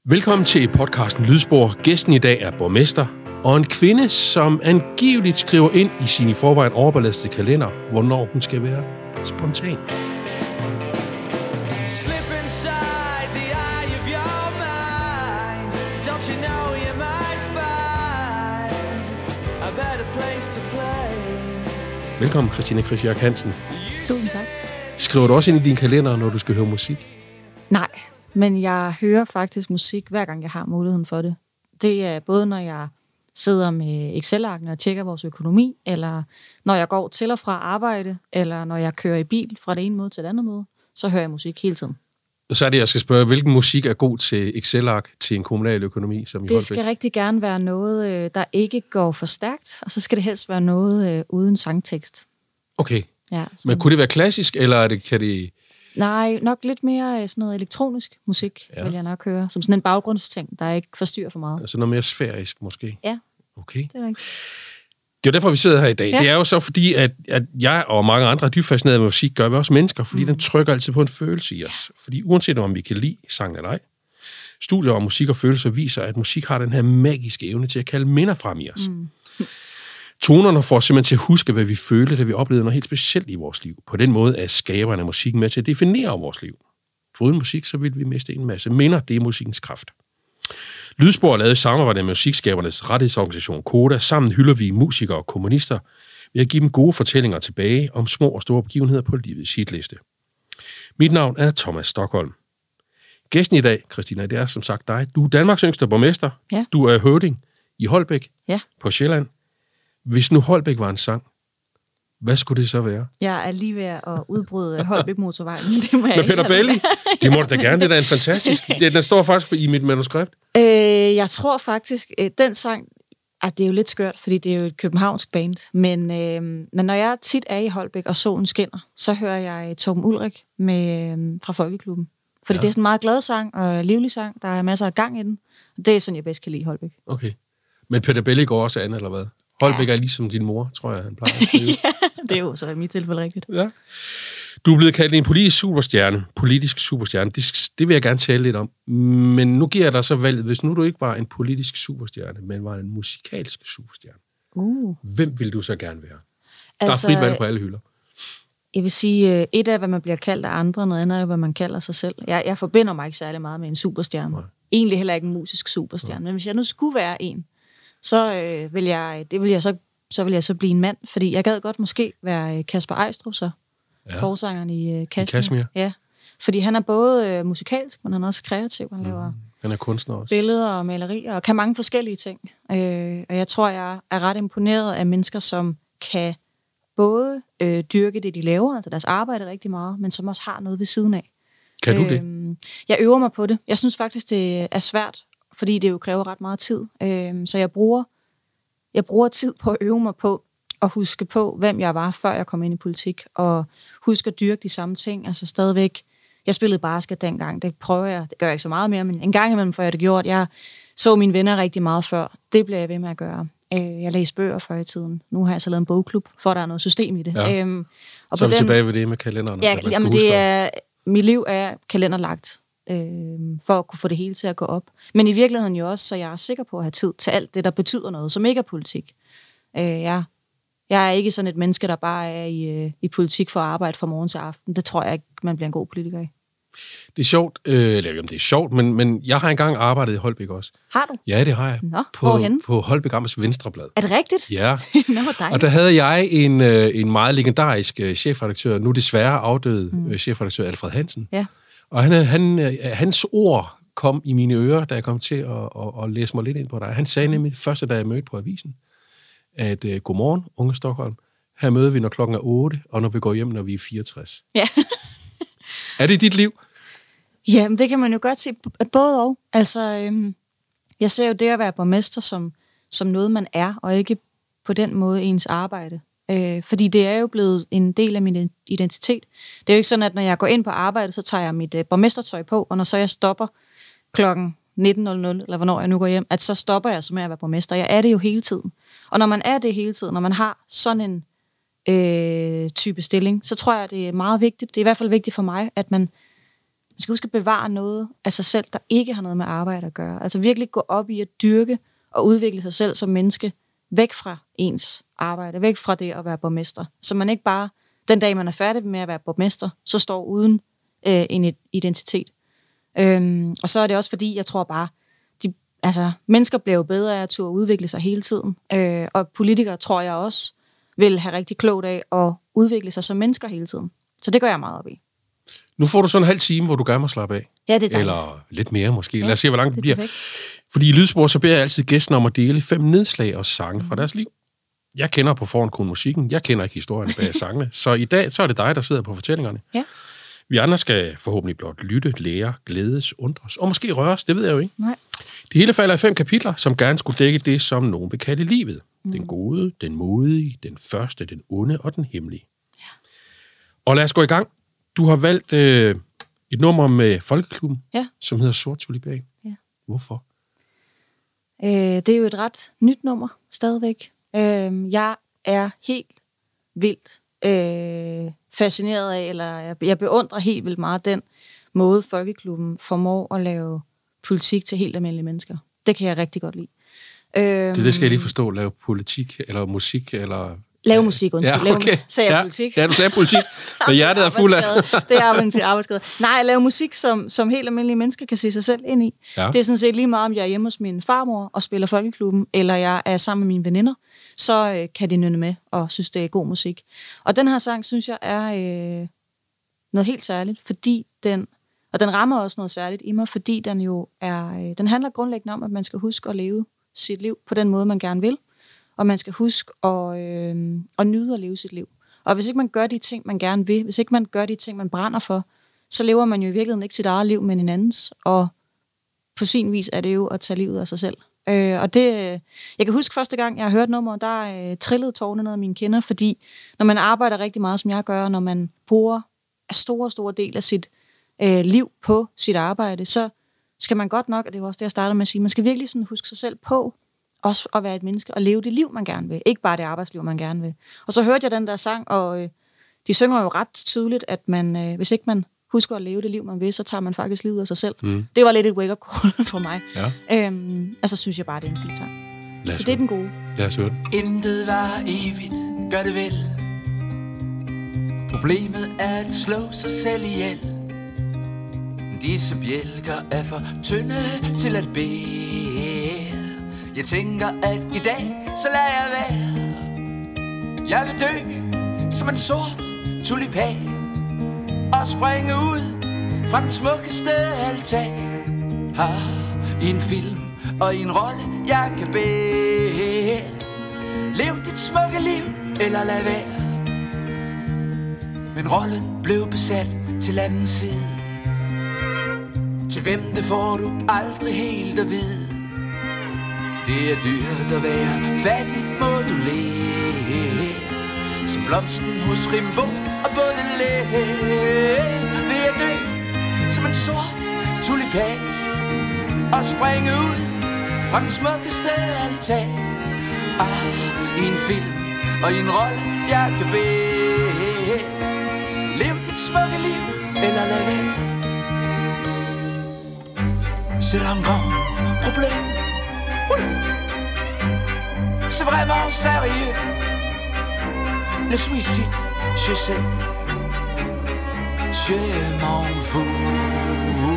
Velkommen til podcasten Lydspor. Gæsten i dag er borgmester og en kvinde, som angiveligt skriver ind i sin i forvejen overbelastede kalender, hvornår hun skal være spontan. Velkommen, Christina Kristiak Hansen. Tusind tak. Skriver du også ind i din kalender, når du skal høre musik? Nej, men jeg hører faktisk musik, hver gang jeg har muligheden for det. Det er både, når jeg sidder med Excel-arken og tjekker vores økonomi, eller når jeg går til og fra arbejde, eller når jeg kører i bil fra det ene møde til det andet møde, så hører jeg musik hele tiden. Så er det, jeg skal spørge, hvilken musik er god til Excel-ark, til en kommunal økonomi, som i Holbæk? Det skal rigtig gerne være noget, der ikke går for stærkt, og så skal det helst være noget uden sangtekst. Okay, ja, men kunne det være klassisk, eller kan det... Nej, nok lidt mere sådan noget elektronisk musik, vil jeg nok høre. Som sådan en baggrundsting, der ikke forstyrrer for meget. Altså noget mere sfærisk, måske? Ja, okay. Det er rigtigt. Det er derfor, vi sidder her i dag. Ja. Det er jo så fordi, at jeg og mange andre er dybt fascineret med musik, gør vi også mennesker, fordi den trykker altid på en følelse i os. Fordi uanset om vi kan lide sang eller ej, studier om musik og følelser viser, at musik har den her magiske evne til at kalde minder frem i os. Tonerne får simpelthen til at huske, hvad vi følte, da vi oplevede noget helt specielt i vores liv. På den måde er skaberne af musikken med til at definere vores liv. Foruden musik, så vil vi miste en masse minder. Det er musikkens kraft. Lydspor er lavet i samarbejde med musikskabernes rettighedsorganisation Koda. Sammen hylder vi musikere og komponister ved at give dem gode fortællinger tilbage om små og store begivenheder på livets hitliste. Mit navn er Thomas Stockholm. Gæsten i dag, Christina, det er som sagt dig. Du er Danmarks yngste borgmester. Ja. Du er høvding i Holbæk på Sjælland. Hvis nu Holbæk var en sang, hvad skulle det så være? Jeg er lige ved at udbryde Holbæk Motorvejen. Det må jeg med Peter Belli? Det må du da gerne, det er en fantastisk. Den står faktisk i mit manuskript. Jeg tror faktisk, den sang, det er jo lidt skørt, fordi det er jo et københavnsk band, men når jeg tit er i Holbæk, og solen skinner, så hører jeg Torben Ulrik fra Folkeklubben. Fordi det er sådan en meget glad sang og livlig sang, der er masser af gang i den. Det er sådan, jeg bedst kan lide Holbæk. Okay. Men Peter Belli går også an, eller hvad? Holbæk er ligesom din mor, tror jeg, han plejer at skrive. Ja, det er jo så i mit tilfælde rigtigt. Ja. Du er blevet kaldt en politisk superstjerne. Det vil jeg gerne tale lidt om. Men nu giver jeg dig så valget, hvis nu du ikke var en politisk superstjerne, men var en musikalsk superstjerne. Hvem vil du så gerne være? Altså, der er frit valg på alle hylder. Jeg vil sige, et af, hvad man bliver kaldt af andre, noget andet er, hvad man kalder sig selv. Jeg forbinder mig ikke særlig meget med en superstjerne. Nej. Egentlig heller ikke en musisk superstjerne. Nej. Men hvis jeg nu skulle være en, så vil jeg så blive en mand, fordi jeg gad godt måske være Kasper Eistrup, så forsangeren i Kashmir. Ja, fordi han er både musikalsk, men han er også kreativ. Han laver han er kunstner også. Billeder og malerier, og kan mange forskellige ting. Og jeg tror, jeg er ret imponeret af mennesker, som kan både dyrke det, de laver, altså deres arbejde rigtig meget, men som også har noget ved siden af. Kan du det? Jeg øver mig på det. Jeg synes faktisk, det er svært, fordi det jo kræver ret meget tid. Så jeg bruger tid på at øve mig på at huske på, hvem jeg var, før jeg kom ind i politik, og huske at dyrke de samme ting. Altså stadigvæk, jeg spillede basket dengang, det prøver jeg, det gør jeg ikke så meget mere, men en gang imellem, før jeg det gjort. Jeg så mine venner rigtig meget før. Det bliver jeg ved med at gøre. Jeg læste bøger før i tiden. Nu har jeg så lavet en bogklub, for der er noget system i det. Ja. Og så er vi tilbage ved det med kalenderen. Ja, jamen mit liv er kalenderlagt, for at kunne få det hele til at gå op. Men i virkeligheden jo også, så jeg er sikker på at have tid til alt det, der betyder noget, som ikke er politik. Jeg er ikke sådan et menneske, der bare er i politik for at arbejde fra morgen til aften. Det tror jeg ikke, man bliver en god politiker i. Det er sjovt, det er sjovt, men jeg har engang arbejdet i Holbæk også. Har du? Ja, det har jeg. Nå, hvorhenne? På Holbæk Amts Venstreblad. Er det rigtigt? Ja. Nå, dejligt. Og der havde jeg en meget legendarisk chefredaktør, nu desværre afdøde chefredaktør Alfred Hansen. Ja. Og hans ord kom i mine ører, da jeg kom til at læse mig lidt ind på dig. Han sagde nemlig første, da jeg mødte på avisen, at godmorgen, unge Stockholm, her møder vi, når klokken er 8, og når vi går hjem, når vi er 64. Ja. Er det dit liv? Jamen, det kan man jo godt se både og. Altså, jeg ser jo det at være borgmester som noget, man er, og ikke på den måde ens arbejde. Fordi det er jo blevet en del af min identitet. Det er jo ikke sådan, at når jeg går ind på arbejde, så tager jeg mit borgmestertøj på, og når så jeg stopper klokken 19.00, eller hvornår jeg nu går hjem, at så stopper jeg så med at være borgmester. Jeg er det jo hele tiden. Og når man er det hele tiden, når man har sådan en type stilling, så tror jeg, det er meget vigtigt. Det er i hvert fald vigtigt for mig, at man skal huske at bevare noget af sig selv, der ikke har noget med arbejde at gøre. Altså virkelig gå op i at dyrke og udvikle sig selv som menneske, væk fra ens arbejde, væk fra det at være borgmester. Så man ikke bare, den dag man er færdig med at være borgmester, så står uden en identitet. Og så er det også fordi, jeg tror bare, mennesker bliver jo bedre af at turde udvikle sig hele tiden. Og politikere, tror jeg også, vil have rigtig klogt af at udvikle sig som mennesker hele tiden. Så det gør jeg meget op i. Nu får du så en halv time, hvor du gerne må slappe af. Ja, det er dejligt. Eller lidt mere måske. Lad os se, hvor langt det bliver. Perfekt. Fordi i Lydspor, så beder jeg altid gæsten om at dele 5 nedslag og sange fra deres liv. Jeg kender på forhånd kun musikken. Jeg kender ikke historien bag sangene. Så i dag, så er det dig, der sidder på fortællingerne. Ja. Vi andre skal forhåbentlig blot lytte, lære, glædes, undres og måske røres. Det ved jeg jo ikke. Nej. Det hele falder i 5 kapitler, som gerne skulle dække det, som nogen vil kalde livet. Den gode, den modige, den første, den onde og den hemmelige. Ja. Og lad os gå i gang. Du har valgt et nummer med Folkeklubben, som hedder Sort Tulipan. Ja. Hvorfor? Det er jo et ret nyt nummer, stadigvæk. Jeg er helt vildt fascineret af, eller jeg beundrer helt vildt meget den måde, Folkeklubben formår at lave politik til helt almindelige mennesker. Det kan jeg rigtig godt lide. Det skal jeg lige forstå. Lave politik, eller musik, eller... Lave musik, undskyld. Ja, okay. Sagde jeg politik? Ja, du sagde politik, men hjertet er fuld af... Det er arbejdsskade. Nej, lave musik, som helt almindelige mennesker kan se sig selv ind i. Ja. Det er sådan set lige meget, om jeg er hjemme hos min farmor og spiller Folkeklubben, eller jeg er sammen med mine veninder, så kan de nynne med og synes, det er god musik. Og den her sang, synes jeg, er noget helt særligt, fordi den rammer også noget særligt i mig, fordi den jo er... den handler grundlæggende om, at man skal huske at leve sit liv på den måde, man gerne vil. Og man skal huske at nyde at leve sit liv. Og hvis ikke man gør de ting, man gerne vil, hvis ikke man gør de ting, man brænder for, så lever man jo i virkeligheden ikke sit eget liv, men en andens. Og på sin vis er det jo at tage livet af sig selv. Og det, jeg kan huske første gang, jeg har hørt nummeret, der trillede tårerne ned af mine kinder, fordi når man arbejder rigtig meget, som jeg gør, når man bruger en stor del af sit liv på sit arbejde, så skal man godt nok, og det var også det, jeg startede med at sige, man skal virkelig sådan huske sig selv på, også at være et menneske og leve det liv, man gerne vil. Ikke bare det arbejdsliv, man gerne vil. Og så hørte jeg den der sang, og de synger jo ret tydeligt, at man, hvis ikke man husker at leve det liv, man vil, så tager man faktisk livet af sig selv. Det var lidt et wake-up call for mig. Ja. Så synes jeg bare, det er en fin sang. Så det er den gode. Lad os høre den. Intet var evigt, gør det vel. Problemet er at slå sig selv ihjel. Disse bjælker er for tynde til at bære. Jeg tænker, at i dag, så lader jeg være. Jeg vil dø som en sort tulipan og springe ud fra den smukkeste altan. I en film og i en rolle, jeg kan bære. Lev dit smukke liv, eller lad være. Men rollen blev besat til anden side. Til hvem det får du aldrig helt at vide. Det er dyrt at være fattig, må du lære. Som blomsten hos Rimbaud og Baudelaire. Vil jeg dø som en sort tulipan og springe ud fra den smukkeste altan. I en film og i en rolle, jeg kan bære. Lev dit smukke liv, eller lad være. C'est un grand problème. Oui. C'est vraiment sérieux. Le suicide, je sais. Je m'en fous.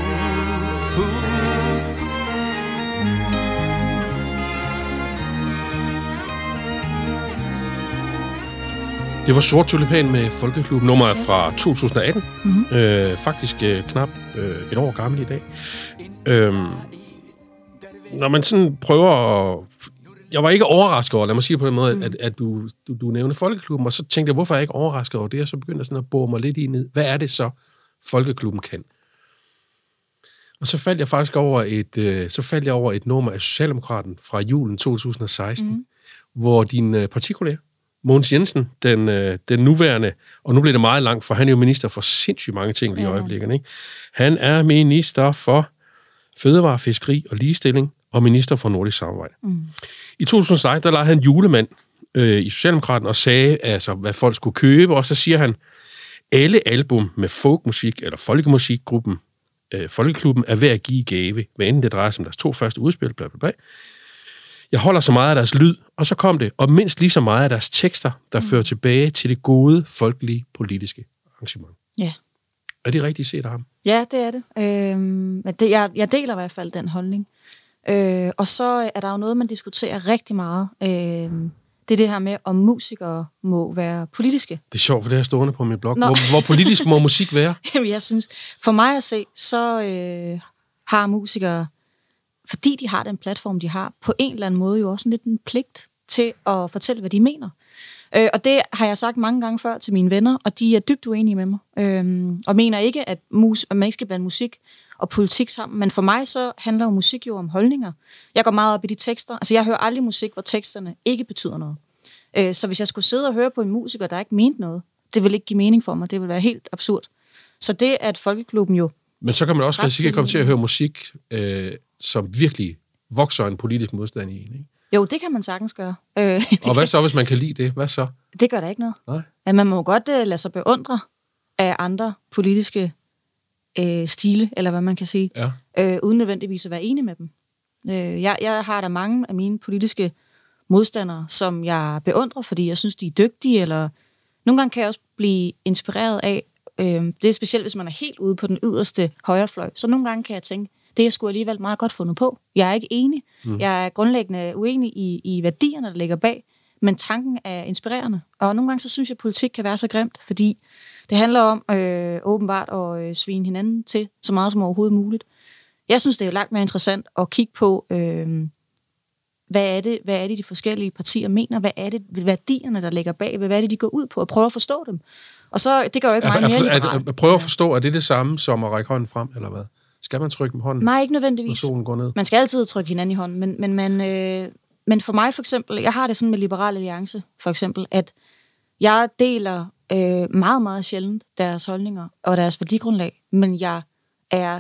Det var Sort Tulipan med Folkeklubben. Nummeret fra 2018. Faktisk knap et år gammel i dag. Når man sådan prøver at... Jeg var ikke overrasket over, lad mig sige på den måde, at du nævnte Folkeklubben, og så tænkte jeg, hvorfor er jeg ikke overrasket over det? Og så begyndte jeg sådan at bore mig lidt i ned. Hvad er det så, Folkeklubben kan? Og så faldt jeg faktisk over et nummer af Socialdemokraten fra julen 2016, hvor din partikollega, Mogens Jensen, den nuværende, og nu bliver det meget langt, for han er jo minister for sindssygt mange ting lige i øjeblikket, ikke? Han er minister for fødevare, fiskeri og ligestilling, og minister for nordisk samarbejde. I 2016, der lavede han julemand i Socialdemokraten og sagde, altså, hvad folk skulle købe, og så siger han, alle album med folkmusik eller folkemusikgruppen Folkeklubben er ved at give gave, hvad enten det drejer sig om deres 2 første udspil, bla bla bla. Jeg holder så meget af deres lyd, og så kom det, og mindst lige så meget af deres tekster, der fører tilbage til det gode, folkelige, politiske arrangement. Ja. Er det rigtigt set af ham? Ja, det er det. Jeg deler i hvert fald den holdning. Og så er der jo noget, man diskuterer rigtig meget. Det er det her med, om musikere må være politiske. Det er sjovt, for det her stående på min blog. Hvor politisk må musik være? Jamen, jeg synes, for mig at se, så har musikere, fordi de har den platform, de har, på en eller anden måde jo også lidt en pligt til at fortælle, hvad de mener. Og det har jeg sagt mange gange før til mine venner, og de er dybt uenige med mig. Og mener ikke, at man ikke skal blande musik og politik sammen. Men for mig så handler jo musik jo om holdninger. Jeg går meget op i de tekster. Altså jeg hører aldrig musik, hvor teksterne ikke betyder noget. Så hvis jeg skulle sidde og høre på en musiker, der ikke mente noget, det vil ikke give mening for mig. Det vil være helt absurd. Så det, at Folkeklubben jo... Men så kan man også risikere at komme til at høre musik, som virkelig vokser en politisk modstand i en, ikke? Jo, det kan man sagtens gøre. Og hvad så, hvis man kan lide det? Hvad så? Det gør da ikke noget. Nej. At man må godt lade sig beundre af andre politiske stile, eller hvad man kan sige, uden nødvendigvis at være enig med dem. Jeg har da mange af mine politiske modstandere, som jeg beundrer, fordi jeg synes, de er dygtige, eller nogle gange kan jeg også blive inspireret af, det er specielt, hvis man er helt ude på den yderste højrefløj, så nogle gange kan jeg tænke, det er sgu alligevel meget godt fundet på. Jeg er ikke enig. Jeg er grundlæggende uenig i værdierne, der ligger bag, men tanken er inspirerende. Og nogle gange så synes jeg, at politik kan være så grimt, fordi det handler om åbenbart at svine hinanden til så meget som overhovedet muligt. Jeg synes, det er langt mere interessant at kigge på, hvad er det, de forskellige partier mener? Hvad er det værdierne, der ligger bag? Hvad er det, de går ud på? Og prøve at forstå dem. Og så, det gør jo ikke meget mere liberalt. At prøve at forstå, er det samme som at række hånden frem, eller hvad? Skal man trykke med hånden? Nej, ikke nødvendigvis. Når solen går ned? Man skal altid trykke hinanden i hånden, men for mig for eksempel, jeg har det sådan med Liberal Alliance, for eksempel, at jeg deler meget, meget sjældent deres holdninger og deres værdigrundlag, men jeg er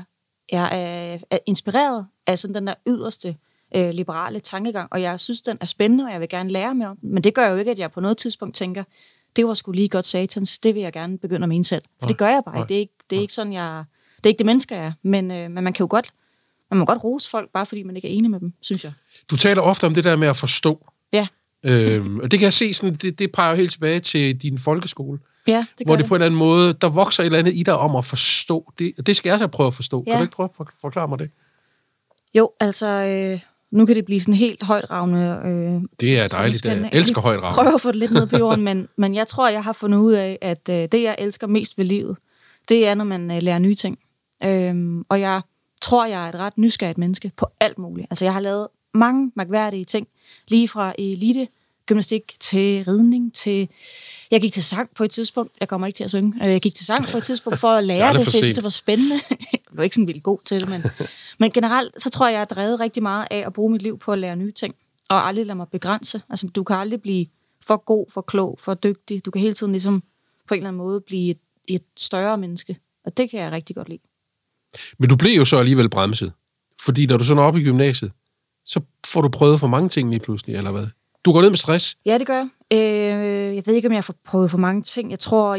inspireret af sådan den der yderste liberale tankegang, og jeg synes, den er spændende, og jeg vil gerne lære mere om den, men det gør jo ikke, at jeg på noget tidspunkt tænker, det var sgu lige godt satans, det vil jeg gerne begynde at mene selv. For det gør jeg bare ikke. Det er ikke sådan, det er ikke det mennesker, jeg er, men man kan jo godt, man må godt rose folk, bare fordi man ikke er enig med dem, synes jeg. Du taler ofte om det der med at forstå. Ja. Og det kan jeg se, sådan, det peger jo helt tilbage til din folkeskole. Ja, det gør hvor det på en eller anden måde, der vokser et eller andet i dig om at forstå det. Det skal jeg så prøve at forstå. Ja. Kan du ikke prøve at forklare mig det? Jo, altså, nu kan det blive sådan helt højtravende. Det er dejligt, jeg elsker højtravende. Prøv at få det lidt ned på jorden, men jeg tror, jeg har fundet ud af, at det, jeg elsker mest ved livet, det er, når man lærer nye ting. Og jeg tror, jeg er et ret nysgerrigt menneske på alt muligt. Altså, jeg har lavet mange mærkværdige ting, lige fra elite, gymnastik til ridning, til... Jeg gik til sang på et tidspunkt. Jeg kommer ikke til at synge. Jeg gik til sang på et tidspunkt for at lære det, fordi det var spændende. Jeg var ikke sådan vildt god til det, men generelt, så tror jeg er drevet rigtig meget af at bruge mit liv på at lære nye ting, og aldrig lade mig begrænse. Altså, du kan aldrig blive for god, for klog, for dygtig. Du kan hele tiden ligesom på en eller anden måde blive et større menneske, og det kan jeg rigtig godt lide. Men du blev jo så alligevel bremset, fordi når du så når op i gymnasiet, så får du prøvet for mange ting lige pludselig, eller hvad? Du går ned med stress? Ja, det gør jeg. Jeg ved ikke, om jeg har prøvet for mange ting. Jeg tror,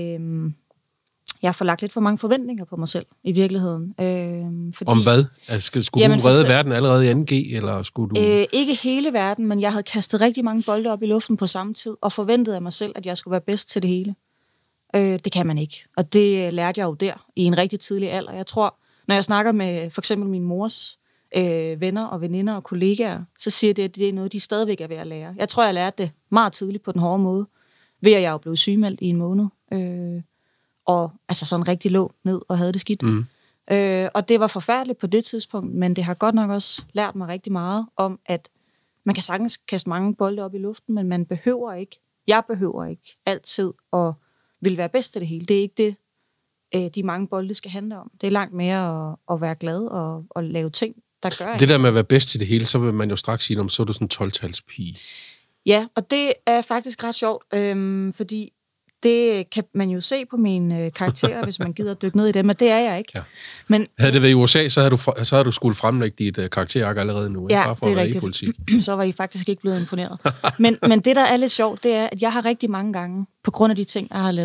jeg får lagt lidt for mange forventninger på mig selv, i virkeligheden. Fordi, om hvad? Altså, skulle du redde verden allerede i 2G, eller skulle du... Ikke hele verden, men jeg havde kastet rigtig mange bolde op i luften på samme tid, og forventet af mig selv, at jeg skulle være bedst til det hele. Det kan man ikke. Og det lærte jeg jo der, i en rigtig tidlig alder. Jeg tror, når jeg snakker med for eksempel min mors venner og veninder og kollegaer, så siger det, at det er noget, de stadigvæk er ved at lære. Jeg tror, jeg lærte det meget tidligt på den hårde måde, ved at jeg jo blev sygemeldt i en måned. Og altså sådan rigtig lå ned og havde det skidt. Og det var forfærdeligt på det tidspunkt, men det har godt nok også lært mig rigtig meget om, at man kan sagtens kaste mange bolde op i luften, men jeg behøver ikke altid at vil være bedst til det hele. Det er ikke det, de mange bolde skal handle om. Det er langt mere at være glad og lave ting, der gør det der med at være bedst til det hele, så vil man jo straks sige, så er du sådan en 12-talspige. Ja, og det er faktisk ret sjovt, fordi det kan man jo se på mine karakterer, hvis man gider at dykke ned i dem, men det er jeg ikke. Ja. Men, havde det været i USA, så havde du skulle fremlægge dit karakterark allerede nu, ja, bare for at være i politik. Så var I faktisk ikke blevet imponeret. Men det, der er lidt sjovt, det er, at jeg har rigtig mange gange, på grund af de ting, jeg har lavet,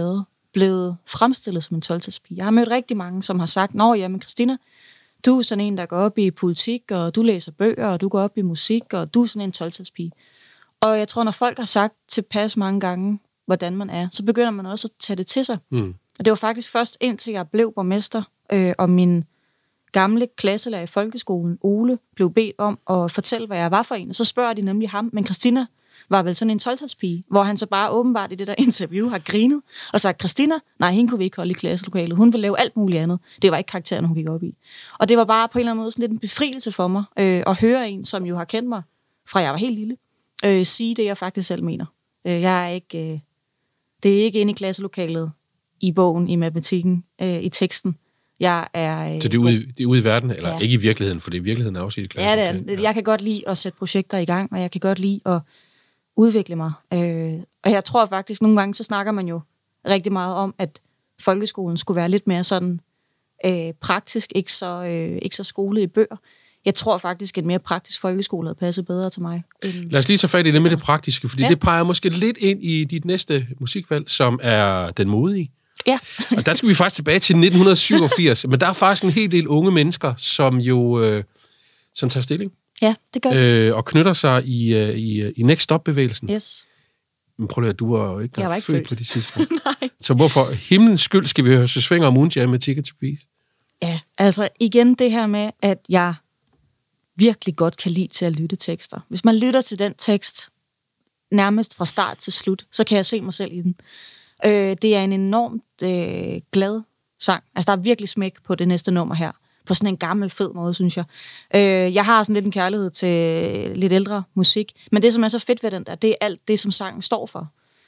blevet fremstillet som en 12-talspige. Jeg har mødt rigtig mange, som har sagt, nå ja, men Christina, du er sådan en, der går op i politik, og du læser bøger, og du går op i musik, og du er sådan en 12-talspige. Og jeg tror, når folk har sagt tilpas mange gange, hvordan man er, så begynder man også at tage det til sig. Og det var faktisk først indtil jeg blev borgmester, og min gamle klasselærer i folkeskolen, Ole, blev bedt om at fortælle, hvad jeg var for en. Og så spørger de nemlig ham, men Christina var vel sådan en 12-talspige, hvor han så bare åbenbart i det der interview har grinet og sagt, Christina, nej, hende kunne vi ikke holde i klasselokalet. Hun ville lave alt muligt andet. Det var ikke karakteren, hun gik op i. Og det var bare på en eller anden måde sådan lidt en befrielse for mig at høre en, som jo har kendt mig, fra jeg var helt lille, sige det, jeg faktisk selv mener. Jeg er ikke... det er ikke inde i klasselokalet, i bogen, i matematikken, i teksten. Jeg er... Så det er ude i verden, eller ikke i virkeligheden, for det i virkeligheden er også i et klasselokale. Ja, det er. Jeg kan godt lide at sætte projekter i gang, og jeg kan godt lide at udvikle mig. Og jeg tror faktisk, nogle gange, så snakker man jo rigtig meget om, at folkeskolen skulle være lidt mere sådan praktisk, ikke så skolet i bøger. Jeg tror faktisk, at en mere praktisk folkeskole havde passet bedre til mig. Lad os lige tage fat i det med det praktiske, fordi det peger måske lidt ind i dit næste musikvalg, som er Den Modige. Ja. Og der skal vi faktisk tilbage til 1987, men der er faktisk en hel del unge mennesker, som jo som tager stilling. Ja, det gør det. Og knytter sig i Next Stop-bevægelsen. Yes. Men prøv at du var jo ikke født på det tidspunkt. Nej. Så hvorfor himlens skyld skal vi høre Søsvinger og Moonjam med Ticket to Peace? Ja, altså igen det her med, at jeg virkelig godt kan lide til at lytte tekster. Hvis man lytter til den tekst nærmest fra start til slut, så kan jeg se mig selv i den. Det er en enormt glad sang. Altså, der er virkelig smæk på det næste nummer her. På sådan en gammel, fed måde, synes jeg. Jeg har sådan lidt en kærlighed til lidt ældre musik. Men det, som er så fedt ved den der, det er alt det, som sangen står for.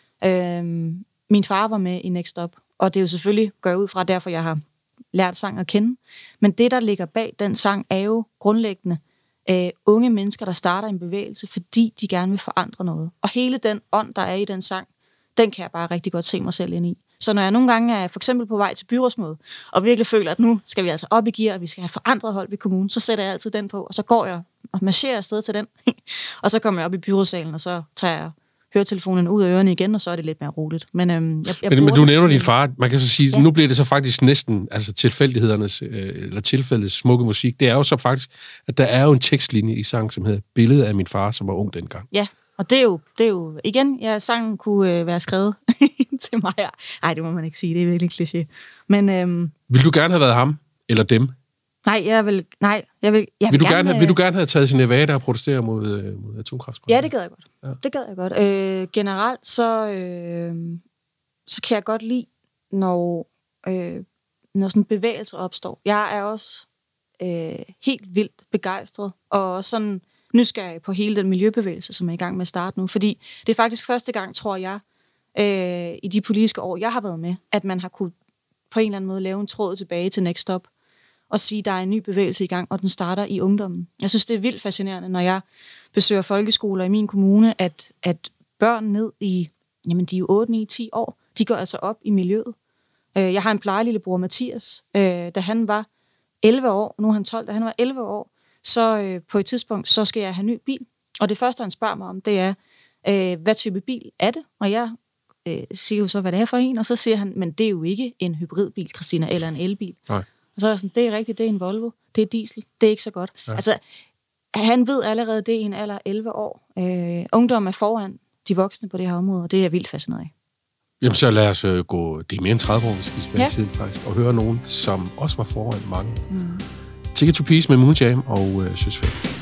Min far var med i Next Stop, og det er jo selvfølgelig, går jeg ud fra, derfor jeg har lært sang at kende. Men det, der ligger bag den sang, er jo grundlæggende unge mennesker, der starter en bevægelse, fordi de gerne vil forandre noget. Og hele den ånd, der er i den sang, den kan jeg bare rigtig godt se mig selv ind i. Så når jeg nogle gange er for eksempel på vej til byrådsmøde, og virkelig føler, at nu skal vi altså op i gear, og vi skal have forandret Holbæk Kommune, så sætter jeg altid den på, og så går jeg og marcherer afsted til den. Og så kommer jeg op i byrådssalen, og så tager jeg høretelefonen ud af ørerne igen, og så er det lidt mere roligt. Men du nævner din far. Man kan så sige, nu bliver det så faktisk næsten altså tilfældighedernes, eller tilfældets smukke musik. Det er jo så faktisk, at der er jo en tekstlinje i sangen, som hedder Billede af min far, som var ung dengang. Ja. Og det er jo igen, sangen kunne være skrevet til mig. Ej, det må man ikke sige, det er virkelig en kliché. Men, vil du gerne have været ham, eller dem? Vil du gerne have taget til Nevada og protestere mod atomkraft? Ja, det gad jeg godt. Ja. Det gad jeg godt. Generelt, så kan jeg godt lide, når sådan bevægelser opstår. Jeg er også helt vildt begejstret, og sådan nysgerrig på hele den miljøbevægelse, som er i gang med at starte nu. Fordi det er faktisk første gang, tror jeg, i de politiske år, jeg har været med, at man har kunne på en eller anden måde lave en tråd tilbage til Next Stop, og sige, at der er en ny bevægelse i gang, og den starter i ungdommen. Jeg synes, det er vildt fascinerende, når jeg besøger folkeskoler i min kommune, at børn ned i, jamen de er jo 8, 9, 10 år, de går altså op i miljøet. Jeg har en plejelillebror, Mathias, da han var 11 år, nu er han 12, da han var 11 år, så på et tidspunkt, så skal jeg have en ny bil. Og det første, han spørger mig om, det er, hvad type bil er det? Og jeg siger jo så, hvad det er for en, og så siger han, men det er jo ikke en hybridbil, Christina, eller en elbil. Nej. Og så er jeg sådan, det er rigtigt, det er en Volvo, det er diesel, det er ikke så godt. Ja. Altså, han ved allerede, det er en alder 11 år. Ungdom er foran de voksne på det her område, og det er jeg vildt fascineret af. Jamen så lad os gå, det er mere end 30 år, vi skal tilbage i tiden faktisk, og høre nogen, som også var foran mange. Ticket to Peace med Moonjam og Søsvinger.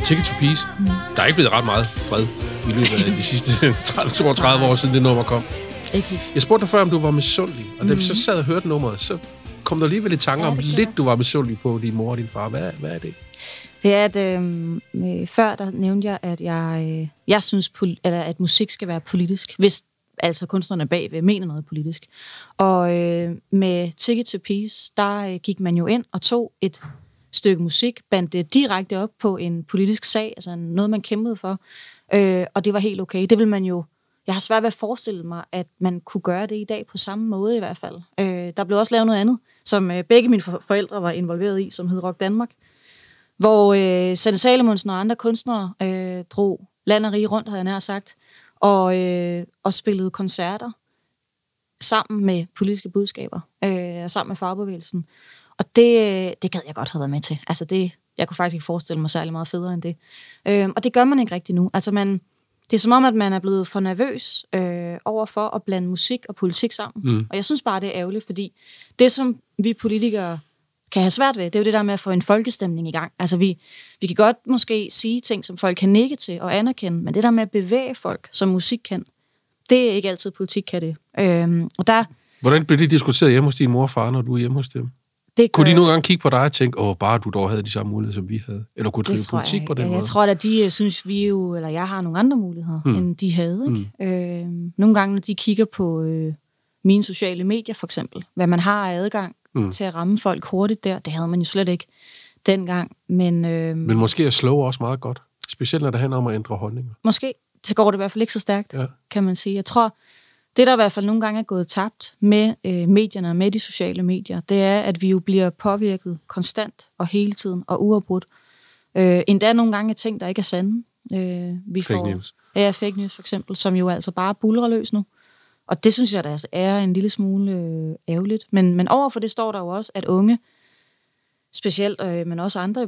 Ticket to Peace. Der er ikke blevet ret meget fred i løbet af de sidste 30-32 år siden det nummer kom. Ikke. Jeg spurgte dig før, om du var misundelig, og da vi så sad og hørte nummeret, så kom der alligevel i tanker om lidt, du var misundelig på din mor og din far. Hvad er det? Det er, at før der nævnte jeg, at jeg synes, at musik skal være politisk, hvis altså kunstnerne bagved mener noget politisk. Og med Ticket to Peace, der gik man jo ind og tog et stykke musik, bandt det direkte op på en politisk sag, altså noget, man kæmpede for, og det var helt okay. Det vil man jo... Jeg har svært ved at forestille mig, at man kunne gøre det i dag på samme måde i hvert fald. Der blev også lavet noget andet, som begge mine forældre var involveret i, som hed Rock Danmark, hvor Sanne Salomonsen og andre kunstnere drog land og rige rundt, havde jeg nær sagt, og spillede koncerter sammen med politiske budskaber, sammen med fagbevægelsen. Og det gad jeg godt have været med til. Altså jeg kunne faktisk ikke forestille mig særlig meget federe end det. Og det gør man ikke rigtig nu. Altså det er som om, at man er blevet for nervøs over for at blande musik og politik sammen. Og jeg synes bare, det er ærgerligt, fordi det, som vi politikere kan have svært ved, det er jo det der med at få en folkestemning i gang. Altså vi kan godt måske sige ting, som folk kan nikke til og anerkende, men det der med at bevæge folk, som musik kan, det er ikke altid politik kan det. Hvordan bliver det diskuteret hjemme hos din mor og far, når du er hjemme hos dem? Kunne de nogle gange kigge på dig og tænke, bare du dog havde de samme muligheder, som vi havde? Eller kunne du drive politik på den måde? Jeg tror, at de synes, jeg har nogle andre muligheder, end de havde. Ikke? Nogle gange, når de kigger på mine sociale medier, for eksempel, hvad man har af adgang til at ramme folk hurtigt der, det havde man jo slet ikke dengang. Men måske er slow også meget godt. Specielt, når det handler om at ændre holdninger. Måske. Så går det i hvert fald ikke så stærkt, kan man sige. Jeg tror, det der i hvert fald nogle gange er gået tabt med medierne og med de sociale medier, det er, at vi jo bliver påvirket konstant og hele tiden og uafbrudt. Endda nogle gange ting, der ikke er sande. Fake news. Ja, fake news for eksempel, som jo altså bare buldrer løs nu. Og det synes jeg da er en lille smule ærgerligt. Men overfor det står der jo også, at unge, specielt, men også andre,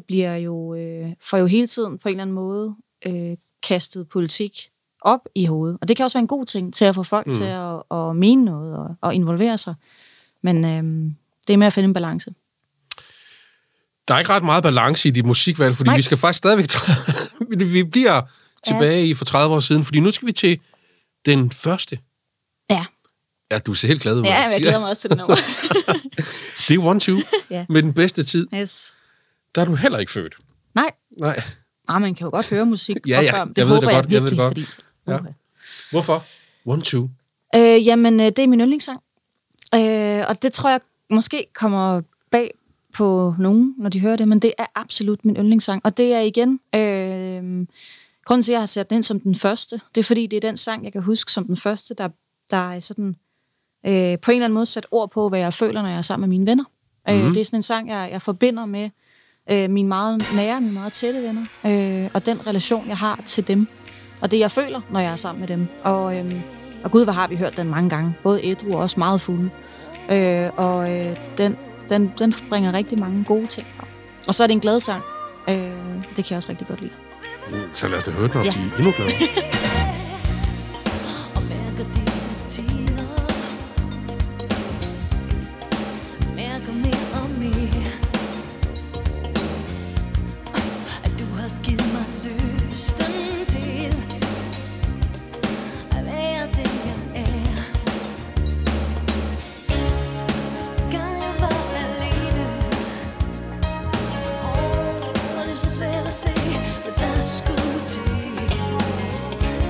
får jo hele tiden på en eller anden måde kastet politik op i hovedet. Og det kan også være en god ting til at få folk til at mene noget og involvere sig. Men det er med at finde en balance. Der er ikke ret meget balance i dit musikvalg, fordi vi skal faktisk stadigvæk... vi bliver tilbage i for 30 år siden, fordi nu skal vi til den første. Ja. Ja, du ser helt glad ud. Ja, jeg glæder mig også til det nummer. Det er 1-2 med den bedste tid. Yes. Der er du heller ikke født. Nej. Man kan jo godt høre musik. Ja, det håber jeg virkelig, fordi... Ja. Hvorfor? 1-2? Jamen, det er min yndlingssang. Og det tror jeg måske kommer bag på nogen, når de hører det, men det er absolut min yndlingssang. Og det er igen... grunden til, at jeg har sat den ind som den første, det er fordi, det er den sang, jeg kan huske som den første, der er sådan... på en eller anden måde sat ord på, hvad jeg føler, når jeg er sammen med mine venner. Det er sådan en sang, jeg forbinder med mine meget nære, mine meget tætte venner. Og den relation, jeg har til dem. Og det, jeg føler, når jeg er sammen med dem. Og gud, hvor har vi hørt den mange gange. Både ædru og også meget fulde. Den bringer rigtig mange gode ting frem. Og så er det en glad sang. Det kan jeg også rigtig godt lide. Så lad os da høre den og blive endnu gladere. Så svært at se, hvad der skulle til.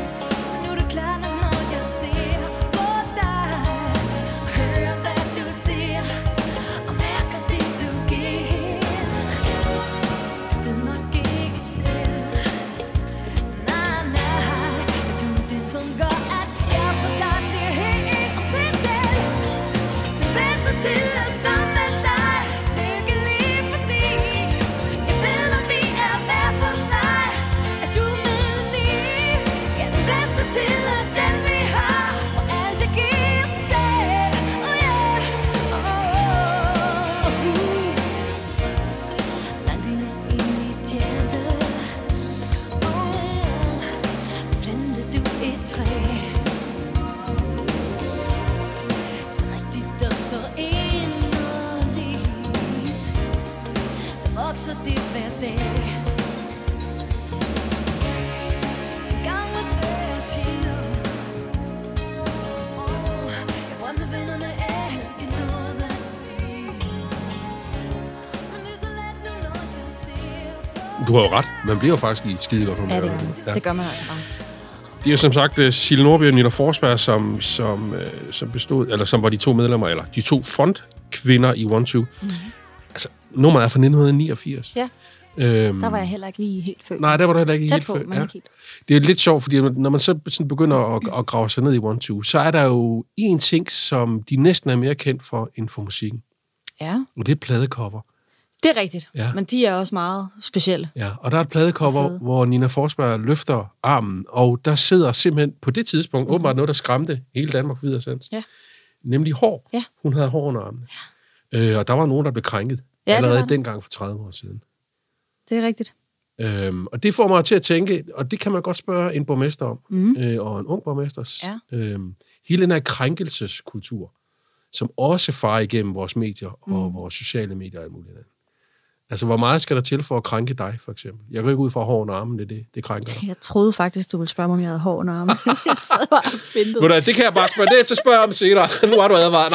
du har jo ret. Man bliver jo faktisk i skide godt humør. Ja, det gør man altså bare. Det er jo som sagt Cecilie Nordby og Nina Forsberg, som bestod, eller som var de to medlemmer, eller de to frontkvinder i One Two. Mm-hmm. Altså, nummeret er fra 1989. Ja. Der var jeg heller ikke lige helt født. Nej, der var du heller ikke helt født. Men ikke helt. Det er lidt sjovt, fordi når man så sådan begynder at grave sig ned i One Two, så er der jo en ting, som de næsten er mere kendt for end for musikken. Ja. Og det er pladecover. Det er rigtigt, men de er også meget specielle. Ja, og der er et pladecover, hvor Nina Forsberg løfter armen, og der sidder simpelthen på det tidspunkt åbenbart noget, der skræmte hele Danmark videre sands. Ja. Nemlig hår. Ja. Hun havde hår under armene. Ja. Og der var nogen, der blev krænket. Allerede dengang for 30 år siden. Det er rigtigt. Og det får mig til at tænke, og det kan man godt spørge en borgmester om, og en ung borgmesters. Ja. Hele den her krænkelseskultur, som også farer igennem vores medier og vores sociale medier og alt muligt andet. Altså, hvor meget skal der til for at krænke dig, for eksempel? Jeg går ikke ud fra hår under armen, det krænker dig. Jeg troede faktisk, du ville spørge mig, om jeg havde hår under armen. Jeg sad bare og ventede. Det kan jeg bare spørge. Det er til at spørge om senere. Nu har du advaret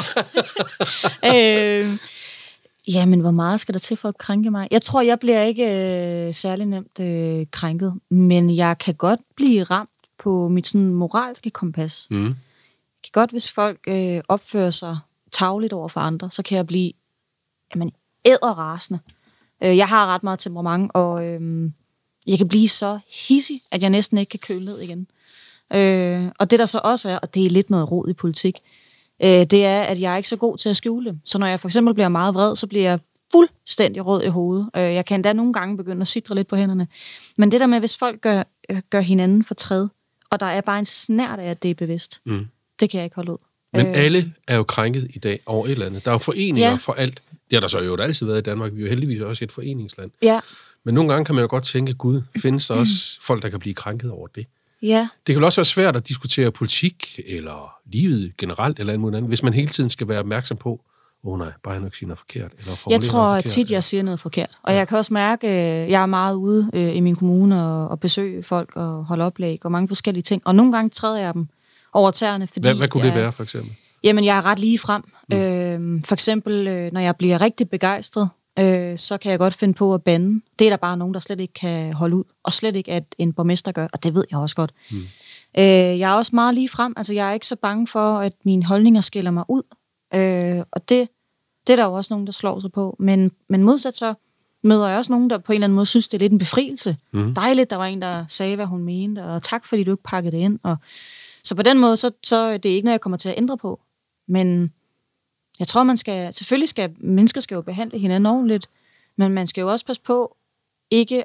dig. Jamen, hvor meget skal der til for at krænke mig? Jeg tror, jeg bliver ikke særlig nemt krænket, men jeg kan godt blive ramt på mit sådan moralske kompas. Jeg kan godt, hvis folk opfører sig tarveligt over for andre, så kan jeg blive æderrasende. Jeg har ret meget temperament, og jeg kan blive så hissig, at jeg næsten ikke kan køle ned igen. Og det der så også er, og det er lidt noget rod i politik, det er, at jeg er ikke så god til at skjule det. Så når jeg for eksempel bliver meget vred, så bliver jeg fuldstændig rød i hovedet. Jeg kan endda nogle gange begynde at sidre lidt på hænderne. Men det der med, hvis folk gør hinanden fortræd, og der er bare en snert af, at det er bevidst, det kan jeg ikke holde ud. Men alle er jo krænket i dag over et eller andet. Der er jo foreninger for alt. Det har der så jo altid været i Danmark. Vi er jo heldigvis også et foreningsland. Ja. Men nogle gange kan man jo godt tænke, Gud, findes der også folk, der kan blive krænket over det? Ja. Det kan også være svært at diskutere politik, eller livet generelt, eller noget andet, hvis man hele tiden skal være opmærksom på, nej, bare jeg nok sige noget forkert. Eller jeg tror tit, jeg siger noget forkert. Og jeg kan også mærke, jeg er meget ude i min kommune og besøge folk og holde oplæg og mange forskellige ting. Og nogle gange træder jeg dem over tæerne, fordi... Hvad kunne det være, for eksempel? Jamen, jeg er ret lige frem. For eksempel, når jeg bliver rigtig begejstret, så kan jeg godt finde på at bande. Det er der bare nogen, der slet ikke kan holde ud, og slet ikke, at en borgmester gør, og det ved jeg også godt. Jeg er også meget lige frem. Altså, jeg er ikke så bange for, at mine holdninger skiller mig ud. Og det er der jo også nogen, der slår sig på. Men modsat så møder jeg også nogen, der på en eller anden måde synes, det er lidt en befrielse. Dejligt, der var en, der sagde, hvad hun mente, og tak, fordi du ikke pakkede det ind. Så på den måde, så det er ikke noget, jeg kommer til at ændre på. Men jeg tror, mennesker skal jo behandle hinanden ordentligt, men man skal jo også passe på ikke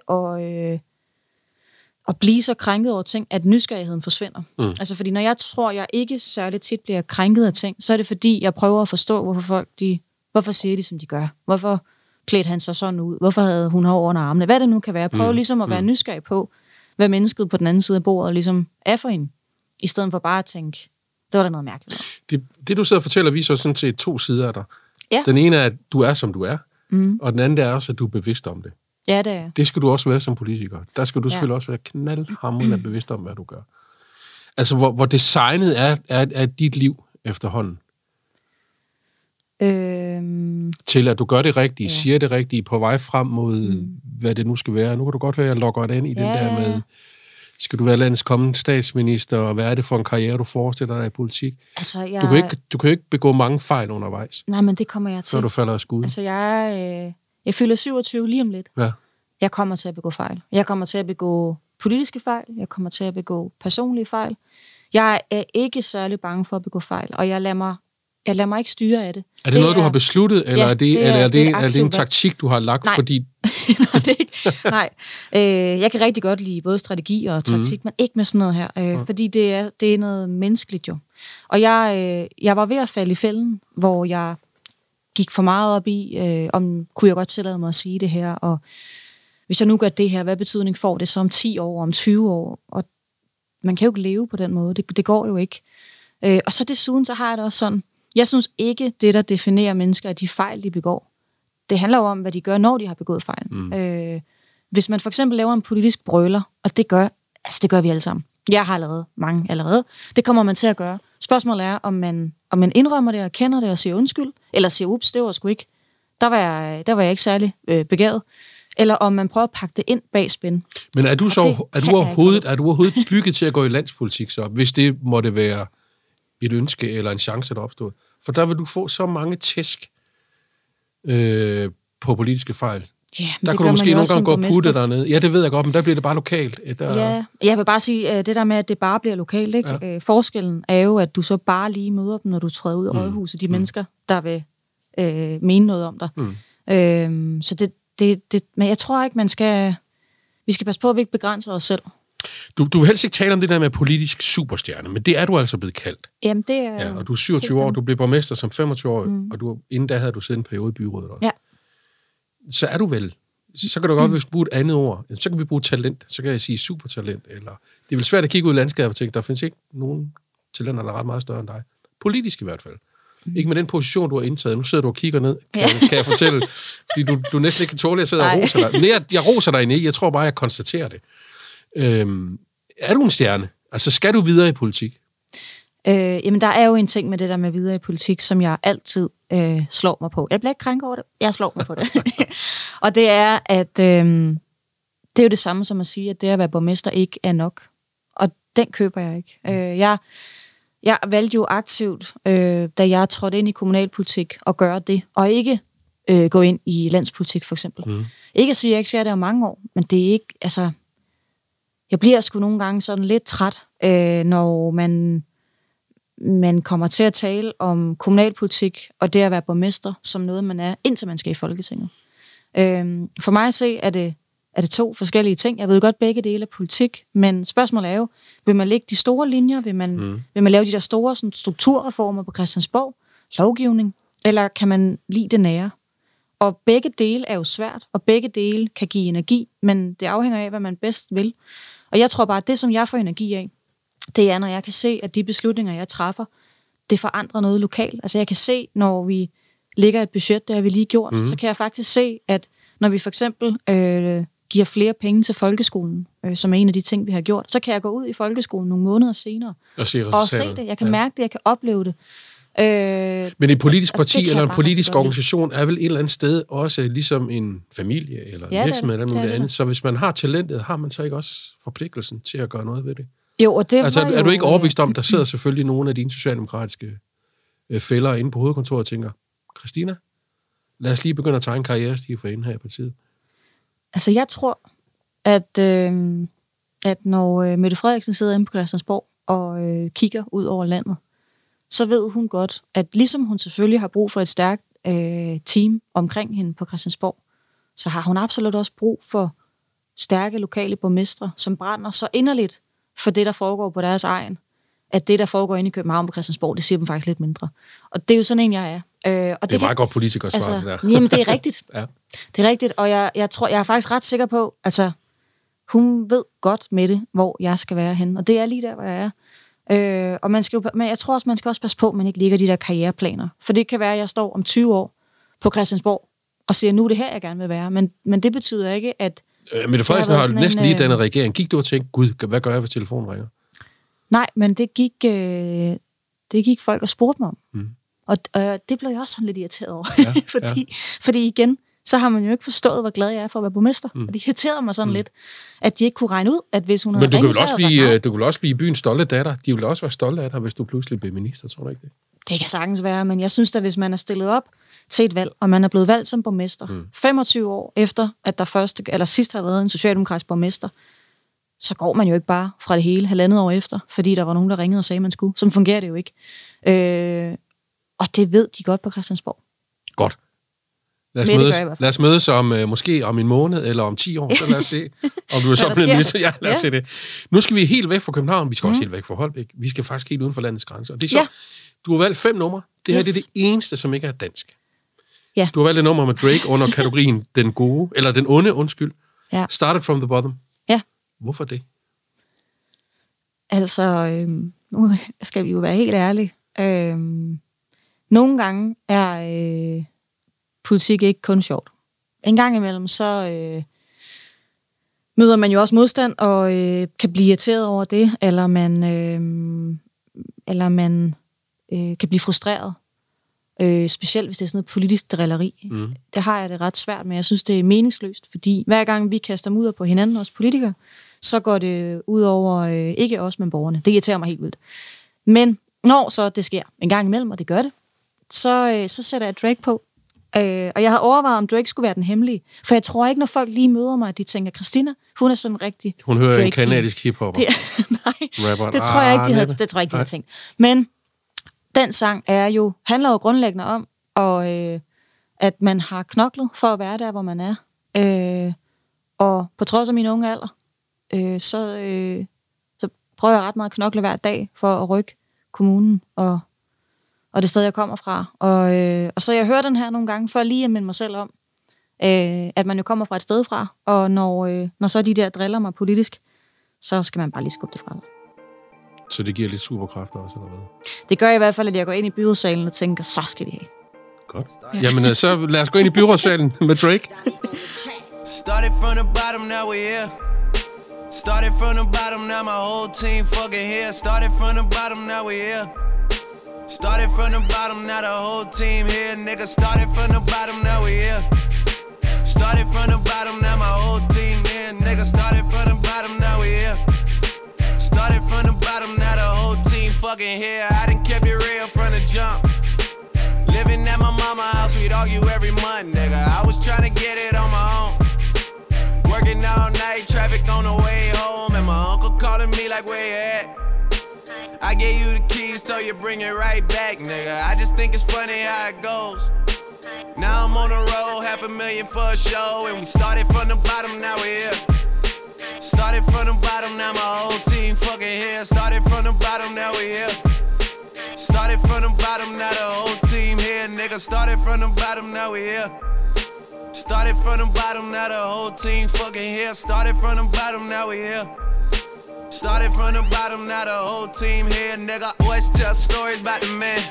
at blive så krænket over ting, at nysgerrigheden forsvinder. Altså, fordi når jeg tror, jeg ikke særligt tit bliver krænket af ting, så er det fordi, jeg prøver at forstå, hvorfor siger de, som de gør. Hvorfor klædte han sig sådan ud? Hvorfor havde hun hår under armene? Hvad det nu kan være. Prøv ligesom at være nysgerrig på, hvad mennesket på den anden side af bordet ligesom er for en. I stedet for bare at tænke, det var da noget mærkeligt. Det du sidder og fortæller, viser sådan set 2 sider af dig. Ja. Den ene er, at du er, som du er, og den anden er også, at du er bevidst om det. Ja, det er. Det skal du også være som politiker. Der skal du selvfølgelig også være knaldhamrende bevidst om, hvad du gør. Altså, hvor designet er dit liv efterhånden. Til at du gør det rigtige, siger det rigtige, på vej frem mod, hvad det nu skal være. Nu kan du godt høre, at jeg logger dig ind i den der med... Skal du være landets kommende statsminister, og hvad er det for en karriere, du forestiller dig i politik? Altså, du kan ikke begå mange fejl undervejs. Nej, men det kommer jeg til. Før du falder af skud. Altså, jeg fylder 27 lige om lidt. Ja. Jeg kommer til at begå fejl. Jeg kommer til at begå politiske fejl. Jeg kommer til at begå personlige fejl. Jeg er ikke særlig bange for at begå fejl, og jeg lader mig ikke styre af det. Er det noget, du har besluttet, eller er det en taktik, du har lagt? Nej. Fordi... Nej, det er ikke. Nej. Jeg kan rigtig godt lide både strategi og taktik, men ikke med sådan noget her. Fordi det er noget menneskeligt jo. Og jeg var ved at falde i fælden, hvor jeg gik for meget op i, om kunne jeg godt tillade mig at sige det her, og hvis jeg nu gør det her, hvad betydning får det så om 10 år, om 20 år? Og man kan jo ikke leve på den måde. Det går jo ikke. Og så desuden, så har jeg det også sådan, jeg synes ikke, det der definerer mennesker, er de fejl, de begår. Det handler jo om, hvad de gør, når de har begået fejl. Hvis man for eksempel laver en politisk brøler, og det gør vi alle sammen. Jeg har lavet mange allerede. Det kommer man til at gøre. Spørgsmålet er, om man indrømmer det og kender det og siger undskyld, eller siger, ups, det var sgu ikke. Der var jeg ikke særlig begavet. eller om man prøver at pakke det ind bag spænd. Men er du overhovedet bygget til at gå i landspolitik så, hvis det måtte være et ønske eller en chance, der opstod? For der vil du få så mange tæsk på politiske fejl. Ja, der kan du måske nogle gange gå og putte dernede. Ja, det ved jeg godt, men der bliver det bare lokalt. Ja, jeg vil bare sige, det der med, at det bare bliver lokalt, ikke? Ja. Forskellen er jo, at du så bare lige møder dem, når du træder ud af rådhuset, de mennesker, der vil mene noget om dig. Så men jeg tror ikke, vi skal passe på, at vi ikke begrænser os selv. Du vil helst ikke tale om det der med politisk superstjerne, men det er du altså blevet kaldt. Jamen, det er... Ja, og du er 27 år, du blev borgmester som 25 år, og inden da havde du siddet en periode i byrådet også. Ja. Så er du vel... Så kan du godt, hvis du bruge et andet ord. Så kan vi bruge talent. Så kan jeg sige supertalent. Eller det er vel svært at kigge ud i landskabet og tænke, der findes ikke nogen talenter, der er ret meget større end dig. Politisk i hvert fald. Ikke med den position, du har indtaget. Nu sidder du og kigger ned, kan jeg fortælle. Fordi du næsten ikke kan tåle, at jeg sidder og roser dig. Men jeg roser dig ind i. Jeg tror bare, jeg konstaterer det. Er du en stjerne? Altså, skal du videre i politik? Jamen, der er jo en ting med det der med videre i politik, som jeg altid slår mig på. Jeg bliver ikke krænket over det. Jeg slår mig på det. Og det er, at det er jo det samme som at sige, at det at være borgmester ikke er nok. Og den køber jeg ikke. Jeg valgte jo aktivt, da jeg trådte ind i kommunalpolitik, at gøre det, og ikke gå ind i landspolitik, for eksempel. Ikke at sige, at jeg ikke ser det om mange år, men det er ikke, altså... Jeg bliver sgu nogle gange sådan lidt træt, når man kommer til at tale om kommunalpolitik, og det at være borgmester, som noget man er, indtil man skal i Folketinget. For mig at se, er det to forskellige ting. Jeg ved godt, begge dele er politik, men spørgsmålet er jo, vil man lægge de store linjer? Vil man lave de der store sådan, strukturreformer på Christiansborg? Lovgivning? Eller kan man lide det nære? Og begge dele er jo svært, og begge dele kan give energi, men det afhænger af, hvad man bedst vil. Og jeg tror bare, at det, som jeg får energi af, det er, når jeg kan se, at de beslutninger, jeg træffer, det forandrer noget lokalt. Altså jeg kan se, når vi lægger et budget, det har vi lige gjort, så kan jeg faktisk se, at når vi for eksempel giver flere penge til folkeskolen, som er en af de ting, vi har gjort, så kan jeg gå ud i folkeskolen nogle måneder senere og se det. Jeg kan mærke det, jeg kan opleve det. Men et politisk parti eller en politisk organisation er vel et eller andet sted også ligesom en familie eller en virksomhed eller noget andet. Så hvis man har talentet, har man så ikke også forpligtelsen til at gøre noget ved det? Jo, og det altså, er du ikke overbevist om, der sidder selvfølgelig nogle af dine socialdemokratiske fæller inde på hovedkontoret og tænker, Christina, lad os lige begynde at tegne en karrierestige for hende her i partiet? Altså, jeg tror, at når Mette Frederiksen sidder inde på Christiansborg og kigger ud over landet, så ved hun godt, at ligesom hun selvfølgelig har brug for et stærkt team omkring hende på Christiansborg, så har hun absolut også brug for stærke lokale borgmestre, som brænder så inderligt for det, der foregår på deres egen, at det, der foregår inde i København på Christiansborg, det siger dem faktisk lidt mindre. Og det er jo sådan en, jeg er. Og det er meget godt politikersvar, altså, det der. Jamen, det er rigtigt. Ja. Det er rigtigt, og jeg er faktisk ret sikker på, altså, hun ved godt med det, hvor jeg skal være henne, og det er lige der, hvor jeg er. Og men jeg tror også, man skal også passe på, at man ikke ligger de der karriereplaner. For det kan være, at jeg står om 20 år på Christiansborg og siger, nu er det her, jeg gerne vil være. Men det betyder ikke, at... Mette Frederiksen har næsten lige dannet regering. Gik du og tænkte, gud, hvad gør jeg, hvis telefonen ringer? Nej, men det gik folk og spurgte mig om. Og det blev jeg også sådan lidt irriteret over. Fordi igen, så har man jo ikke forstået, hvor glad jeg er for at være borgmester. Og det irriterede mig sådan lidt, at de ikke kunne regne ud, at hvis hun havde ringet til os... Du kan også blive byens stolte datter. De vil også være stolte af dig, hvis du pludselig bliver minister, tror du ikke det? Det kan sagtens være, men jeg synes at hvis man er stillet op til et valg, og man er blevet valgt som borgmester, 25 år efter, at der sidst har været en socialdemokratisk borgmester, så går man jo ikke bare fra det hele 1,5 år efter, fordi der var nogen, der ringede og sagde, man skulle. Sådan fungerer det jo ikke. Og det ved de godt på Christiansborg. Godt. Lad os mødes måske om en måned, eller om 10 år, så lad os se, om du er så blevet minister. Ja, lad os se det. Nu skal vi helt væk fra København, vi skal også helt væk fra Holbæk, vi skal faktisk helt uden for landets grænser. Det er så, du har valgt 5 numre, det her det er det eneste, som ikke er dansk. Ja. Du har valgt et nummer med Drake under kategorien den gode, eller den onde, undskyld. Ja. Started from the bottom. Ja. Hvorfor det? Altså, nu skal vi jo være helt ærlige. Nogle gange er politik ikke kun sjovt. En gang imellem, så møder man jo også modstand, og kan blive irriteret over det, eller man kan blive frustreret. Specielt hvis det er sådan noget politisk drilleri. Det har jeg det ret svært med. Jeg synes, det er meningsløst, fordi hver gang vi kaster mudder på hinanden, os politikere, så går det ud over ikke os, men borgerne. Det irriterer mig helt vildt. Men når så det sker en gang imellem, og det gør det, så sætter jeg Drake på. Og jeg havde overvejet, om Drake skulle være den hemmelige. For jeg tror ikke, når folk lige møder mig, at de tænker, Christina, hun er sådan rigtig Hun hører Drake en kanadisk hiphopper. Nej, rapper. det tror jeg ikke, de havde tænkt. Men den sang handler jo grundlæggende om, at man har knoklet for at være der, hvor man er. Og på trods af min unge alder, så prøver jeg ret meget at knokle hver dag for at rykke kommunen og det sted, jeg kommer fra. Og så jeg hører den her nogle gange, for lige at minde mig selv om, at man jo kommer fra et sted fra, og når så de der driller mig politisk, så skal man bare lige skubbe det fra mig. Så det giver lidt superkræfter også, eller hvad? Det gør i hvert fald, at jeg går ind i byrådssalen og tænker, så skal de have. Godt. Ja. Jamen, så lad os gå ind i byrådssalen med Drake. Started from the bottom, now we're here. Started from the bottom, now my whole team fucking here. Started from the bottom, now we're here. Started from the bottom, now the whole team here. Nigga, started from the bottom, now we're here. Started from the bottom, now my whole team here. Nigga, started from the bottom, now we're here. Started from the bottom, now the whole team fucking here. I done kept it real from the jump. Living at my mama's house, we'd argue every month, nigga. I was trying to get it on my own. Working all night, traffic on the way home. And my uncle calling me like, where you at? I gave you the keys, so you bring it right back, nigga. I just think it's funny how it goes. Now I'm on the road, $500,000 for a show. And we started from the bottom, now we're here. Started from the bottom, now my whole team fucking here. Started from the bottom, now we here. Started from the bottom, now the whole team here. Nigga, started from the bottom, now we here. Started from the bottom, now the whole team fucking here. Started from the bottom, now we here. Started from the bottom, now the whole team here. Nigga, always tell stories about the man.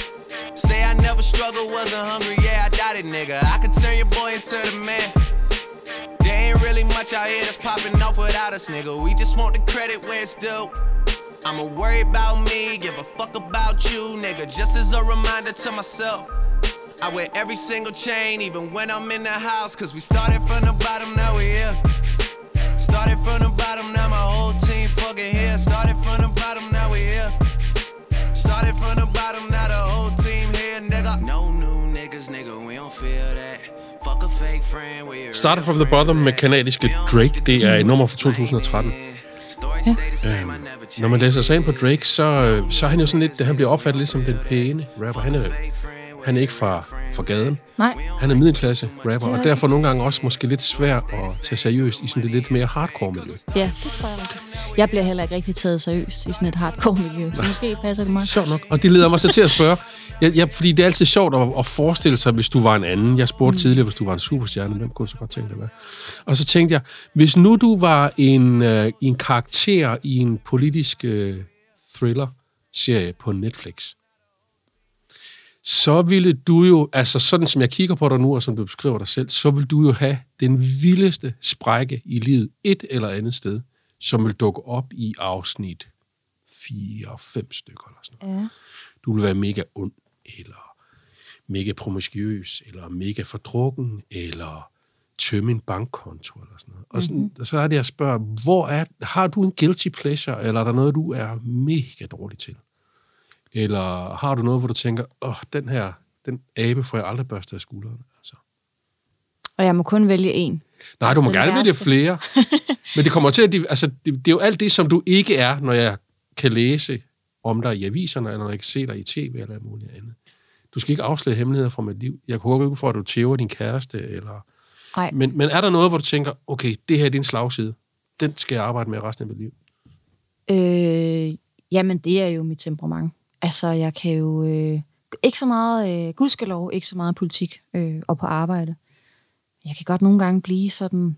Say I never struggled, wasn't hungry, yeah, I doubt it, nigga. I could turn your boy into the man. There ain't really much out here that's popping off without us, nigga. We just want the credit where it's due. I'ma worry about me, give a fuck about you, nigga. Just as a reminder to myself, I wear every single chain, even when I'm in the house. Cause we started from the bottom, now we here. Started from the bottom, now my whole team fucking here. Started from the bottom, now we here. Started from the bottom, now the whole team here, nigga. No new niggas, nigga, we don't feel that. Fuck a fake friend, we Started from the bottom med kanadiske Drake. Det er et nummer fra 2013. Ja. Når man læser sig ind på Drake, så er han jo sådan lidt, han bliver opfattet lidt som den pæne rapper. Han er ikke fra gaden. Nej. Han er middelklasse rapper, og derfor nogle gange også måske lidt svær at tage seriøst i sådan det lidt mere hardcore miljø. Ja, det tror jeg også. Jeg bliver heller ikke rigtig taget seriøst i sådan et hardcore miljø, så måske passer det meget. Sjovt nok, og det leder mig så til at spørge, fordi det er altid sjovt at forestille sig, hvis du var en anden. Jeg spurgte tidligere, hvis du var en superstjerne, hvem kunne du så godt tænke dig at være? Og så tænkte jeg, hvis nu du var en karakter i en politisk thriller-serie på Netflix, så ville du jo, altså sådan som jeg kigger på dig nu, og som du beskriver dig selv, så vil du jo have den vildeste sprække i livet et eller andet sted, som vil dukke op i afsnit 4-5 stykker eller sådan noget. Ja. Du vil være mega ond, eller mega promiskuøs, eller mega fordrukken, eller tømme en bankkonto, eller sådan noget. Og sådan, så er det, jeg spørger, har du en guilty pleasure, eller er der noget, du er mega dårlig til? Eller har du noget, hvor du tænker, den abe får jeg aldrig børste af skuldrene? Altså. Og jeg må kun vælge en. Nej, du må gerne vælge flere. Men det kommer til at... det er jo alt det, som du ikke er, når jeg kan læse om dig i aviserne, eller når jeg kan se dig i tv, eller alt muligt andet. Du skal ikke afsløre hemmeligheder fra mit liv. Jeg håber ikke for, at du tæver din kæreste, eller... Nej. Men er der noget, hvor du tænker, okay, det her er din slagside. Den skal jeg arbejde med resten af mit liv? Jamen, det er jo mit temperament. Altså, jeg kan jo ikke så meget, gudskelov, ikke så meget politik og på arbejde. Jeg kan godt nogle gange blive sådan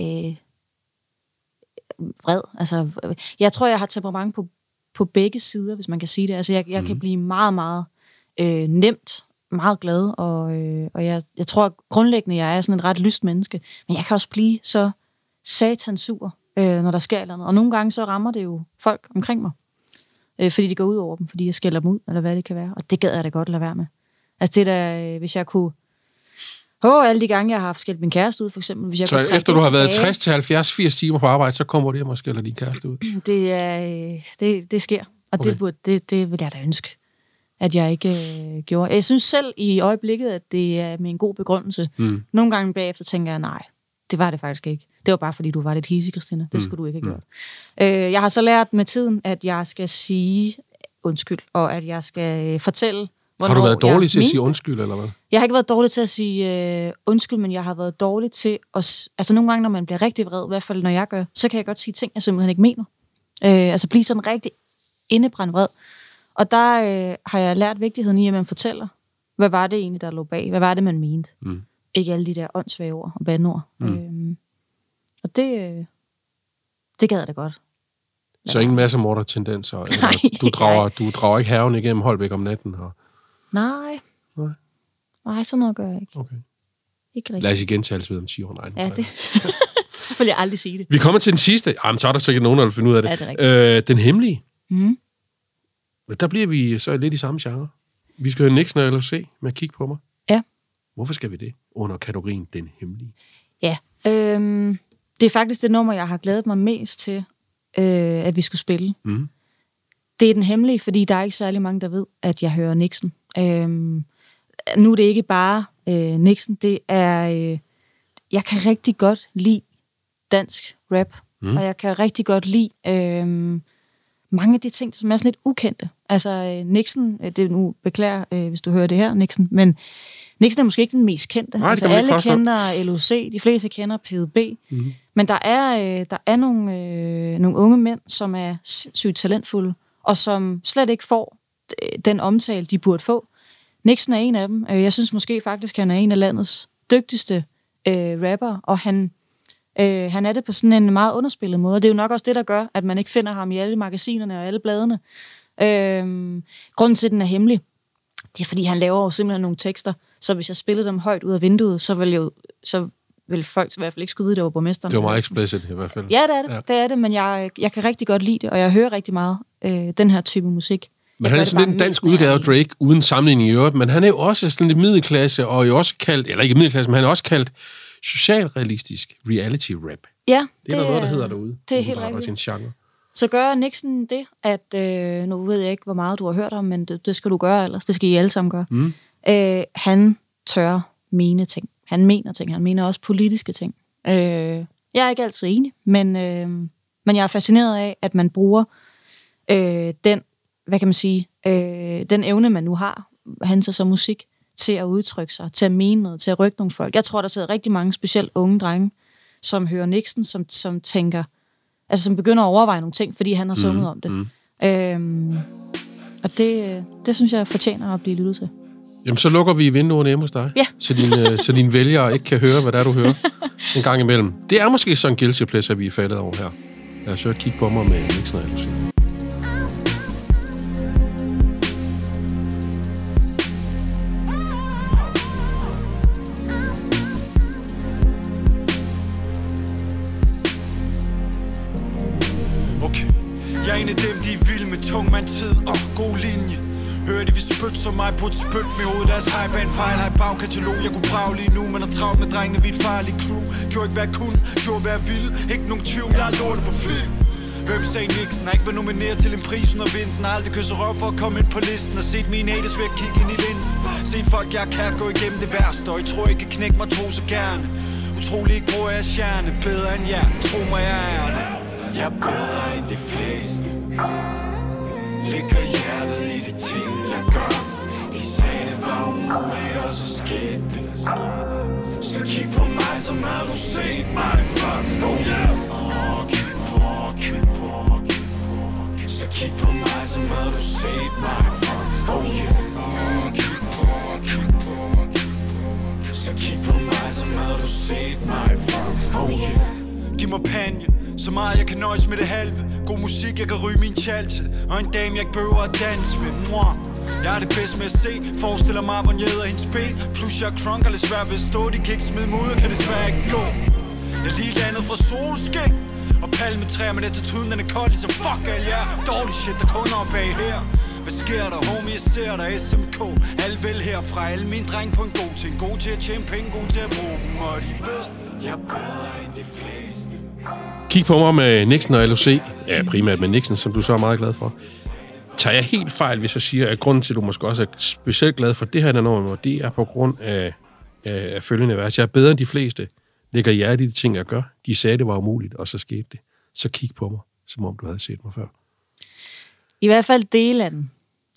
vred. Altså, jeg tror, jeg har temperament på begge sider, hvis man kan sige det. Altså, jeg kan blive meget, meget nemt, meget glad, og jeg tror grundlæggende, jeg er sådan et ret lyst menneske. Men jeg kan også blive så satansur, når der sker noget. Og nogle gange så rammer det jo folk omkring mig. Fordi de går ud over dem, fordi jeg skælder dem ud, eller hvad det kan være. Og det gad jeg da godt lade være med. Altså det der, hvis jeg kunne... alle de gange, jeg har haft skældt min kæreste ud, for eksempel. Hvis jeg så kunne efter du har været 60 til 70, 80 timer på arbejde, så kommer du hjem og skælder din kæreste ud? Det sker, og okay. det vil jeg da ønske, at jeg ikke gjorde. Jeg synes selv i øjeblikket, at det er med en god begrundelse. Nogle gange bagefter tænker jeg, nej, det var det faktisk ikke. Det var bare, fordi du var lidt hissig, Christina. Det skulle du ikke have gjort. Jeg har så lært med tiden, at jeg skal sige undskyld, og at jeg skal fortælle, har du været dårlig til at sige undskyld, eller hvad? Jeg har ikke været dårlig til at sige undskyld, men jeg har været dårlig til at... Altså nogle gange, når man bliver rigtig vred, i hvert fald når jeg gør, så kan jeg godt sige ting, jeg simpelthen ikke mener. Altså blive sådan rigtig indebrændt vred. Og der har jeg lært vigtigheden i, at man fortæller, hvad var det egentlig, der lå bag? Hvad var det, man mente? Ikke alle de der åndssvage ord og bandord. Og det gad jeg da godt. Så ingen masse mordertendenser? Du drager ikke haven igennem Holbæk om natten? Og... Nej, sådan noget gør jeg ikke. Okay. Ikke rigtig. Lad os igen tales ved om 10 år. Nej, det så vil jeg aldrig sige det. Vi kommer til den sidste. Jamen, så er der sikkert nogen, der vil finde ud af det. Ja, det er rigtigt. Den hemmelige. Der bliver vi så lidt i samme genre. Vi skal høre Nixon og LOC med at kigge på mig. Ja. Hvorfor skal vi det under kategorien Den Hemmelige? Ja, det er faktisk det nummer, jeg har glædet mig mest til, at vi skulle spille. Det er Den Hemmelige, fordi der er ikke særlig mange, der ved, at jeg hører Nixon. Nu er det ikke bare Nixon, det er... jeg kan rigtig godt lide dansk rap, og jeg kan rigtig godt lide mange af de ting, som er sådan lidt ukendte. Altså Nixon, det nu beklager, hvis du hører det her, Nixon, men Nixon er måske ikke den mest kendte. Nej, altså alle kender LOC, de fleste kender PDB, men der er nogle unge mænd, som er sindssygt talentfulde, og som slet ikke får den omtale, de burde få. Nixon er en af dem. Jeg synes måske faktisk, han er en af landets dygtigste rapper, og han er det på sådan en meget underspillet måde. Det er jo nok også det, der gør, at man ikke finder ham i alle magasinerne og alle bladene. Grunden til, at den er hemmelig, det er, fordi han laver jo simpelthen nogle tekster, så hvis jeg spillede dem højt ud af vinduet, så vil folk i hvert fald ikke skulle vide, det var borgmesteren. Det var meget explicit i hvert fald. Ja, det er det. Ja. Det er det, men jeg kan rigtig godt lide det, og jeg hører rigtig meget den her type musik. Men han er sådan en dansk udgave af Drake, uden sammenligning i øvrigt, men han er jo også sådan lidt middelklasse, og jo også kaldt, eller ikke middelklasse, men han er også kaldt socialrealistisk reality rap. Ja, det er der noget, der hedder derude. Det er helt rigtigt. Så gør Nixon det, at nu ved jeg ikke, hvor meget du har hørt om, men det skal du gøre ellers. Det skal I alle sammen gøre. Han tør mene ting. Han mener ting. Han mener også politiske ting. Jeg er ikke altid enig, men jeg er fascineret af, at man bruger den, hvad kan man sige, den evne, man nu har, han så som musik, til at udtrykke sig, til at mene noget, til at rykke nogle folk. Jeg tror, der sidder rigtig mange, specielt unge drenge, som hører Nixon, som tænker, altså som begynder at overveje nogle ting, fordi han har sunget om det. Og det synes jeg fortjener at blive lyttet til. Jamen, så lukker vi vinduerne hjemme hos dig, ja. så dine vælgere ikke kan høre, hvad der er, du hører en gang imellem. Det er måske sådan en guilty pleasure, vi er faldet over her. Lad os kigge på mig med Nixon og LOC. Jeg er en af dem, de er vilde med tungmandtid og god linje. Hører de, vi spyt som mig på et spyt med hovedet. Deres hype er en fejl, har et bagkatalog. Jeg kunne brage lige nu, men er travlt med drengene, vi er et farligt crew. Gjorde ikke hvad jeg kunne, gjorde hvad jeg ville. Ikke nogen tvivl, jeg har lortet på film. Hvem sagde Nixon, har ikke været nomineret til en pris under vinden. Har aldrig kysset røv for at komme ind på listen. Og set mine haters ved at kigge ind i linsen. Se folk, jeg kan gå igennem det værste. Og I tror, jeg kan knække mig tro så gerne. Utrolig ikke bruger jeg stjerne. Bedre end jer, tro mig, jeg er det. Jeg er bedre end de fleste. Lægger hjertet i de ting, jeg gør. De sagde, det var umuligt, og så skete det. Så kig på mig, som har du set mig før. Oh yeah. Kig på. Så kig på mig, som har du set mig før. Oh yeah. Kig på. Så kig på mig, som har du set mig før. Oh yeah. Giv mig panje, så meget jeg kan nøjes med det halve. God musik, jeg kan ryge min tjal til. Og en dame, jeg ikke behøver at danse med. Jeg er det bedst med at se. Forestiller mig, hvor jeg æder hendes ben. Plus jeg er crunk og lidt svært ved at stå. De kan ikke smide mig ud, og kan desværre ikke gå. Jeg er lige landet fra solskin og palmetræer, men attituden den er kold, ligesom fuck alt jer. Dårlig shit, der kun er bag her. Hvad sker der, homie, jeg ser dig, SMK. Alt vel herfra, alle mine dreng på en god ting. God til at tjene penge, god til at bruge dem. Og de ved, jeg er bedre end de fleste. Kig på mig med Nixon og LOC. Ja, primært med Nixon, som du så er meget glad for. Tager jeg helt fejl, hvis jeg siger, at grunden til, at du måske også er specielt glad for det her nummer, det er på grund af følgende vers. Jeg er bedre end de fleste. Lægger hjerte i de ting, jeg gør. De sagde, det var umuligt, og så skete det. Så kig på mig, som om du havde set mig før. I hvert fald del af den.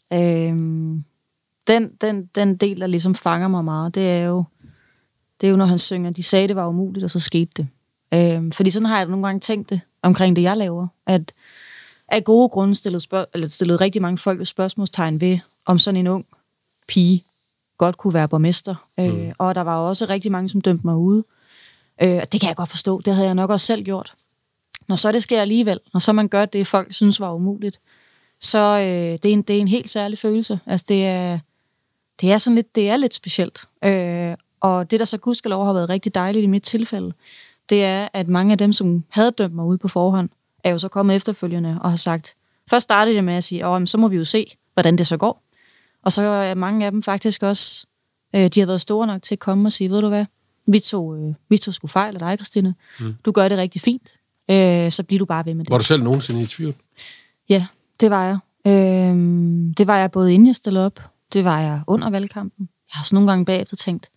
Den del, der ligesom fanger mig meget, det er jo, når han synger, de sagde, det var umuligt, og så skete det. Fordi sådan har jeg nogle gange tænkt det omkring det, jeg laver. At af gode grunde stillede rigtig mange folk et spørgsmålstegn ved, om sådan en ung pige godt kunne være borgmester. Og der var også rigtig mange, som dømte mig ude. Det kan jeg godt forstå. Det havde jeg nok også selv gjort. Når så det sker alligevel, når så man gør det, folk synes var umuligt, så det er en helt særlig følelse. Altså det er sådan lidt, det er lidt specielt. Og det, der så gudskelov har været rigtig dejligt i mit tilfælde, det er, at mange af dem, som havde dømt mig ude på forhånd, er jo så kommet efterfølgende og har sagt, først startede det med at sige, så må vi jo se, hvordan det så går. Og så er mange af dem faktisk også, de har været store nok til at komme og sige, ved du hvad, vi tog sgu fejl af dig, Christine. Du gør det rigtig fint. Så bliver du bare ved med det. Var du selv nogensinde i tvivl? Ja, det var jeg. Det var jeg både inden jeg stillede op, det var jeg under valgkampen. Jeg har også nogle gange bagefter tænkt,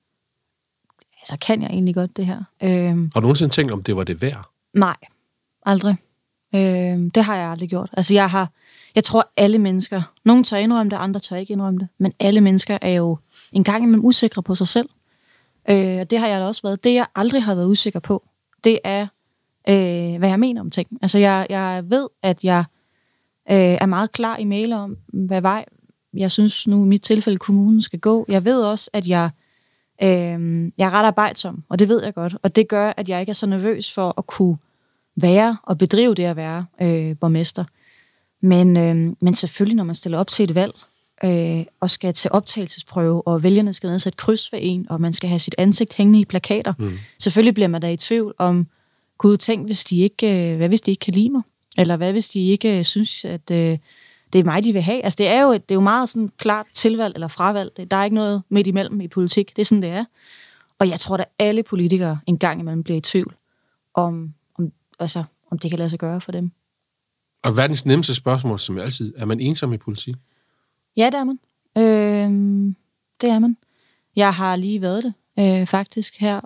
altså kan jeg egentlig godt det her? Har du nogensinde tænkt, om det var det værd? Nej, aldrig. Det har jeg aldrig gjort. Altså jeg tror alle mennesker, nogen tør indrømme det, andre tør ikke indrømme det, men alle mennesker er jo en gang imellem usikre på sig selv. Det har jeg da også været. Det jeg aldrig har været usikker på, det er, hvad jeg mener om ting. Altså jeg ved, at jeg er meget klar i mail om, hvad vej jeg synes nu i mit tilfælde kommunen skal gå. Jeg ved også, at jeg er ret arbejdsom, og det ved jeg godt. Og det gør, at jeg ikke er så nervøs for at kunne være og bedrive det at være borgmester. Men selvfølgelig, når man stiller op til et valg, og skal til optagelsesprøve, og vælgerne skal nedsætte kryds for en, og man skal have sit ansigt hængende i plakater, selvfølgelig bliver man da i tvivl om, gud, tænk, hvad hvis de ikke kan lide mig? Eller hvad hvis de ikke synes, at det er mig, de vil have? Altså, det er jo meget sådan klart tilvalg eller fravalg. Der er ikke noget midt imellem i politik. Det er sådan, det er. Og jeg tror, at alle politikere en gang imellem bliver i tvivl om det kan lade sig gøre for dem. Og verdens nemmeste spørgsmål, som altid, er man ensom i politik? Ja, det er man. Det er man. Jeg har lige været det, faktisk, her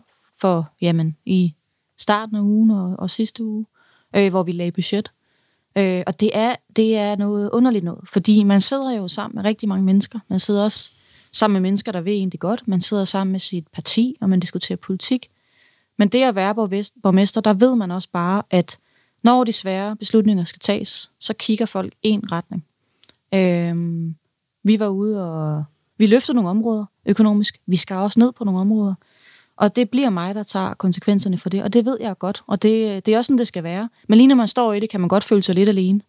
i starten af ugen og sidste uge, hvor vi lagde budget. Og det er noget underligt noget, fordi man sidder jo sammen med rigtig mange mennesker. Man sidder også sammen med mennesker, der ved egentlig godt. Man sidder sammen med sit parti, og man diskuterer politik. Men det at være borgmester, der ved man også bare, at når de svære beslutninger skal tages, så kigger folk en retning. Vi var ude, og vi løftede nogle områder økonomisk. Vi skar også ned på nogle områder. Og det bliver mig, der tager konsekvenserne for det. Og det ved jeg godt. Og det er også sådan, det skal være. Men lige når man står i det, kan man godt føle sig lidt alene.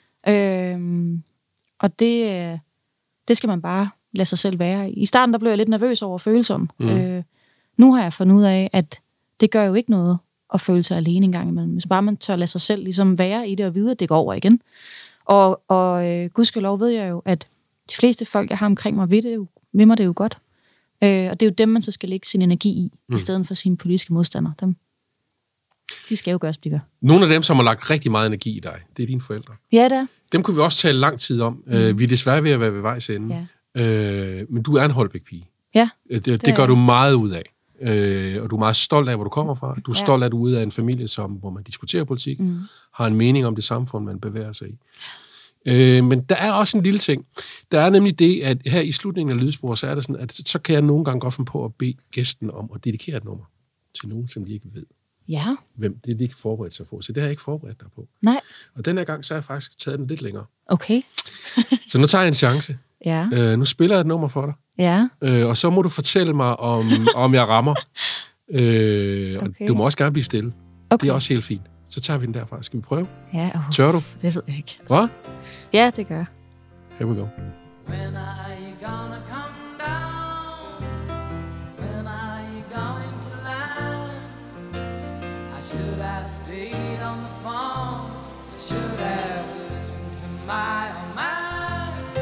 Og det skal man bare lade sig selv være i. I starten der blev jeg lidt nervøs over følelsen. Nu har jeg fundet ud af, at det gør jo ikke noget at føle sig alene en gang imellem. Hvis bare man tør lade sig selv ligesom være i det og vide, at det går over igen. Og gudskelov ved jeg jo, at de fleste folk, jeg har omkring mig, ved mig det jo godt. Og det er jo dem, man så skal lægge sin energi i stedet for sine politiske modstandere. De skal jo gøres, blive gør. Nogle af dem, som har lagt rigtig meget energi i dig, det er dine forældre. Ja, det er. Dem kunne vi også tale lang tid om. Vi er desværre ved at være ved vejs ende. Ja. Men du er en Holbæk-pige. Ja, det gør du meget ud af. Og du er meget stolt af, hvor du kommer fra. Du er stolt af, at du er ude af en familie, hvor man diskuterer politik, har en mening om det samfund, man bevæger sig i. Men der er også en lille ting. Der er nemlig det, at her i slutningen af Lydspor, så er det sådan, at så kan jeg nogle gange godt finde på at bede gæsten om at dedikere et nummer til nogen, som de ikke ved. Ja. Hvem det er de ikke forberedt sig på. Så det har jeg ikke forberedt dig på. Nej. Og den her gang, så har jeg faktisk taget den lidt længere. Okay. Så nu tager jeg en chance. Ja. Nu spiller jeg et nummer for dig. Ja. Og så må du fortælle mig, om jeg rammer. Okay. Du må også gerne blive stille. Okay. Det er også helt fint. Så tager vi den derfra. Skal vi prøve? Ja. Tør du? Det ved jeg ikke. Hvad? Ja, det gør jeg. Here we go. When are you gonna come down? When are you going to land? I should have stayed on the phone. I should have listened to my own mind.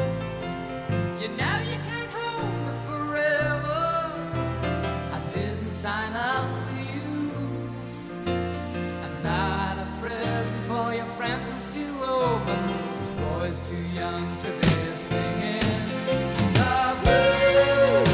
You know you can't hold me forever. I didn't sign up with you. I'm not a present for your friends to open. This boy's too young to be singing the blues.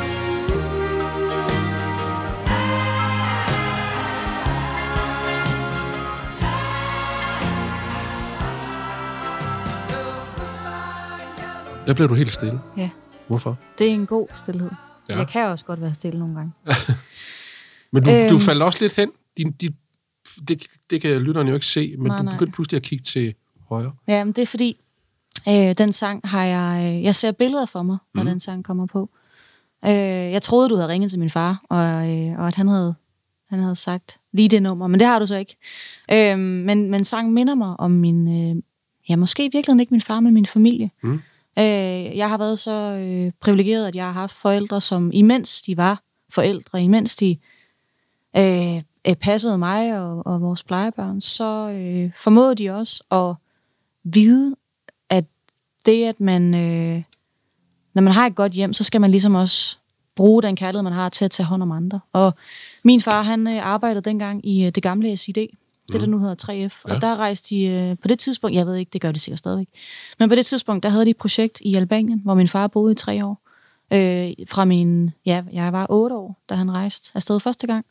So goodbye, yellow. Der blev du helt stille. Ja, Hvorfor? det er en god stillhed. Ja. Ja. Jeg kan også godt være stille nogle gange. Men du faldt også lidt hen. Det kan lytterne jo ikke se, men du begyndte pludselig at kigge til højre. Ja, men det er fordi, den sang har jeg ser billeder for mig, når den sang kommer på. Jeg troede, du havde ringet til min far, og at han havde sagt lige det nummer, men det har du så ikke. Men sangen minder mig om min, måske i virkeligheden ikke min far, men min familie. Jeg har været så privilegeret, at jeg har haft forældre, som imens de var forældre, imens de passede mig og vores plejebørn, så formåede de også at vide, at det, at man, når man har et godt hjem, så skal man ligesom også bruge den kærlighed, man har til at tage hånd om andre. Og min far, han arbejdede dengang i det gamle SID, det der nu hedder 3F, og der rejste de på det tidspunkt, jeg ved ikke, det gør de sikkert stadigvæk, men på det tidspunkt, der havde de et projekt i Albanien, hvor min far boede i 3 år. Jeg var 8 år, da han rejste afsted første gang,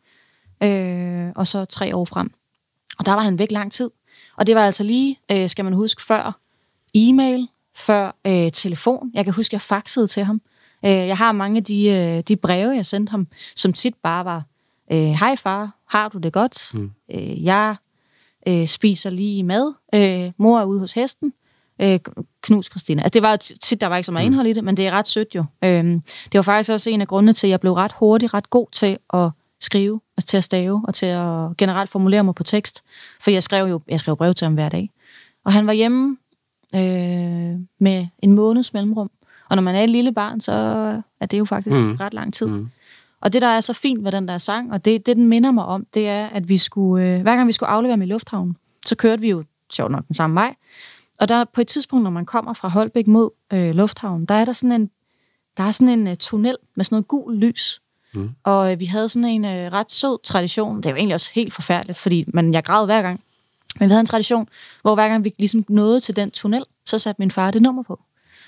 og så 3 år frem. Og der var han væk lang tid. Og det var altså lige, skal man huske, før e-mail, før telefon. Jeg kan huske, jeg faxede til ham. Jeg har mange af de breve, jeg sendte ham, som tit bare var, hej far, har du det godt? Jeg spiser lige mad. Mor er ude hos hesten. Knus Christina. Altså det var tit, der var ikke så meget indhold i det, men det er ret sødt jo. Det var faktisk også en af grundene til, at jeg blev ret hurtigt, ret god til at skrive, altså til at stave, og til at generelt formulere mig på tekst. For jeg skrev brev til ham hver dag. Og han var hjemme med en måneds mellemrum. Og når man er et lille barn, så er det jo faktisk ret lang tid. Og det, der er så fint ved den der sang, og det den minder mig om, det er, at vi skulle, hver gang vi skulle aflevere mig i lufthavnen, så kørte vi jo, sjovt nok, den samme vej. Og der på et tidspunkt, når man kommer fra Holbæk mod lufthavnen, der er sådan en tunnel med sådan noget gul lys. Og vi havde sådan en ret sød tradition. Det er jo egentlig også helt forfærdeligt, fordi jeg græd hver gang. Men vi havde en tradition, hvor hver gang vi ligesom nåede til den tunnel, så satte min far det nummer på.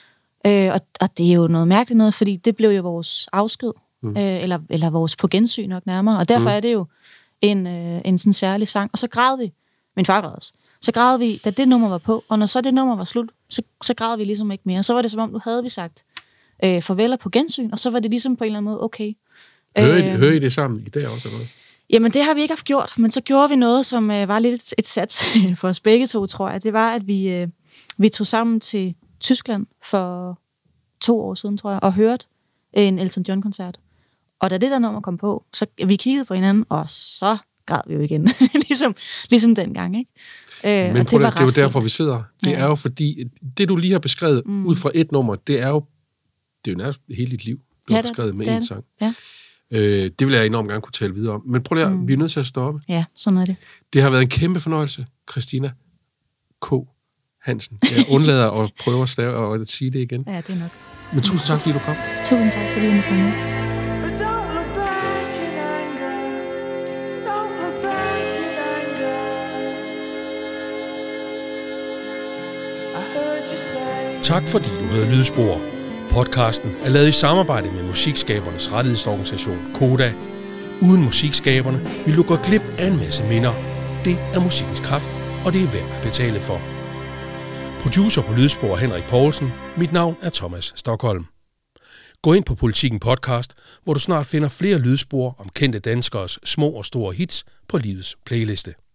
Og det er jo noget mærkeligt noget, fordi det blev jo vores afsked, eller vores på gensyn nok nærmere. Og derfor er det jo en sådan særlig sang. Og så græd vi. Min far græd også. Så græd vi, da det nummer var på, og når så det nummer var slut, så græd vi ligesom ikke mere. Så var det som om, nu havde vi sagt farvel på gensyn, og så var det ligesom på en eller anden måde okay. Hører I det sammen i dag også? Eller? Jamen, det har vi ikke haft gjort, men så gjorde vi noget, som var lidt et sats for os begge to, tror jeg. Det var, at vi tog sammen til Tyskland for 2 år siden, tror jeg, og hørte en Elton John-koncert. Og da det der nummer kom på, så vi kiggede på hinanden, og så græd vi jo igen. ligesom dengang, ikke? Men prøv, det er jo derfor, vi sidder. Det er jo fordi, det du lige har beskrevet ud fra et nummer, det er jo nærmest hele dit liv, du har beskrevet med en sang. Ja. Det vil jeg enormt gerne kunne tale videre om. Men prøv lige, vi er nødt til at stoppe. Ja, sådan er det. Det har været en kæmpe fornøjelse, Christina K. Hansen. Jeg undlader at prøve at stave og at sige det igen. Ja, det er nok. Men tusind tak, fordi du kom. Tusind tak, fordi du kom med. Tak fordi du hørte Lydspor. Podcasten er lavet i samarbejde med musikskabernes rettighedsorganisation Koda. Uden musikskaberne vil du gå glip af en masse minder. Det er musikkens kraft, og det er værd at betale for. Producer på Lydspor Henrik Poulsen. Mit navn er Thomas Stockholm. Gå ind på Politikken Podcast, hvor du snart finder flere lydspor om kendte danskeres små og store hits på livets playliste.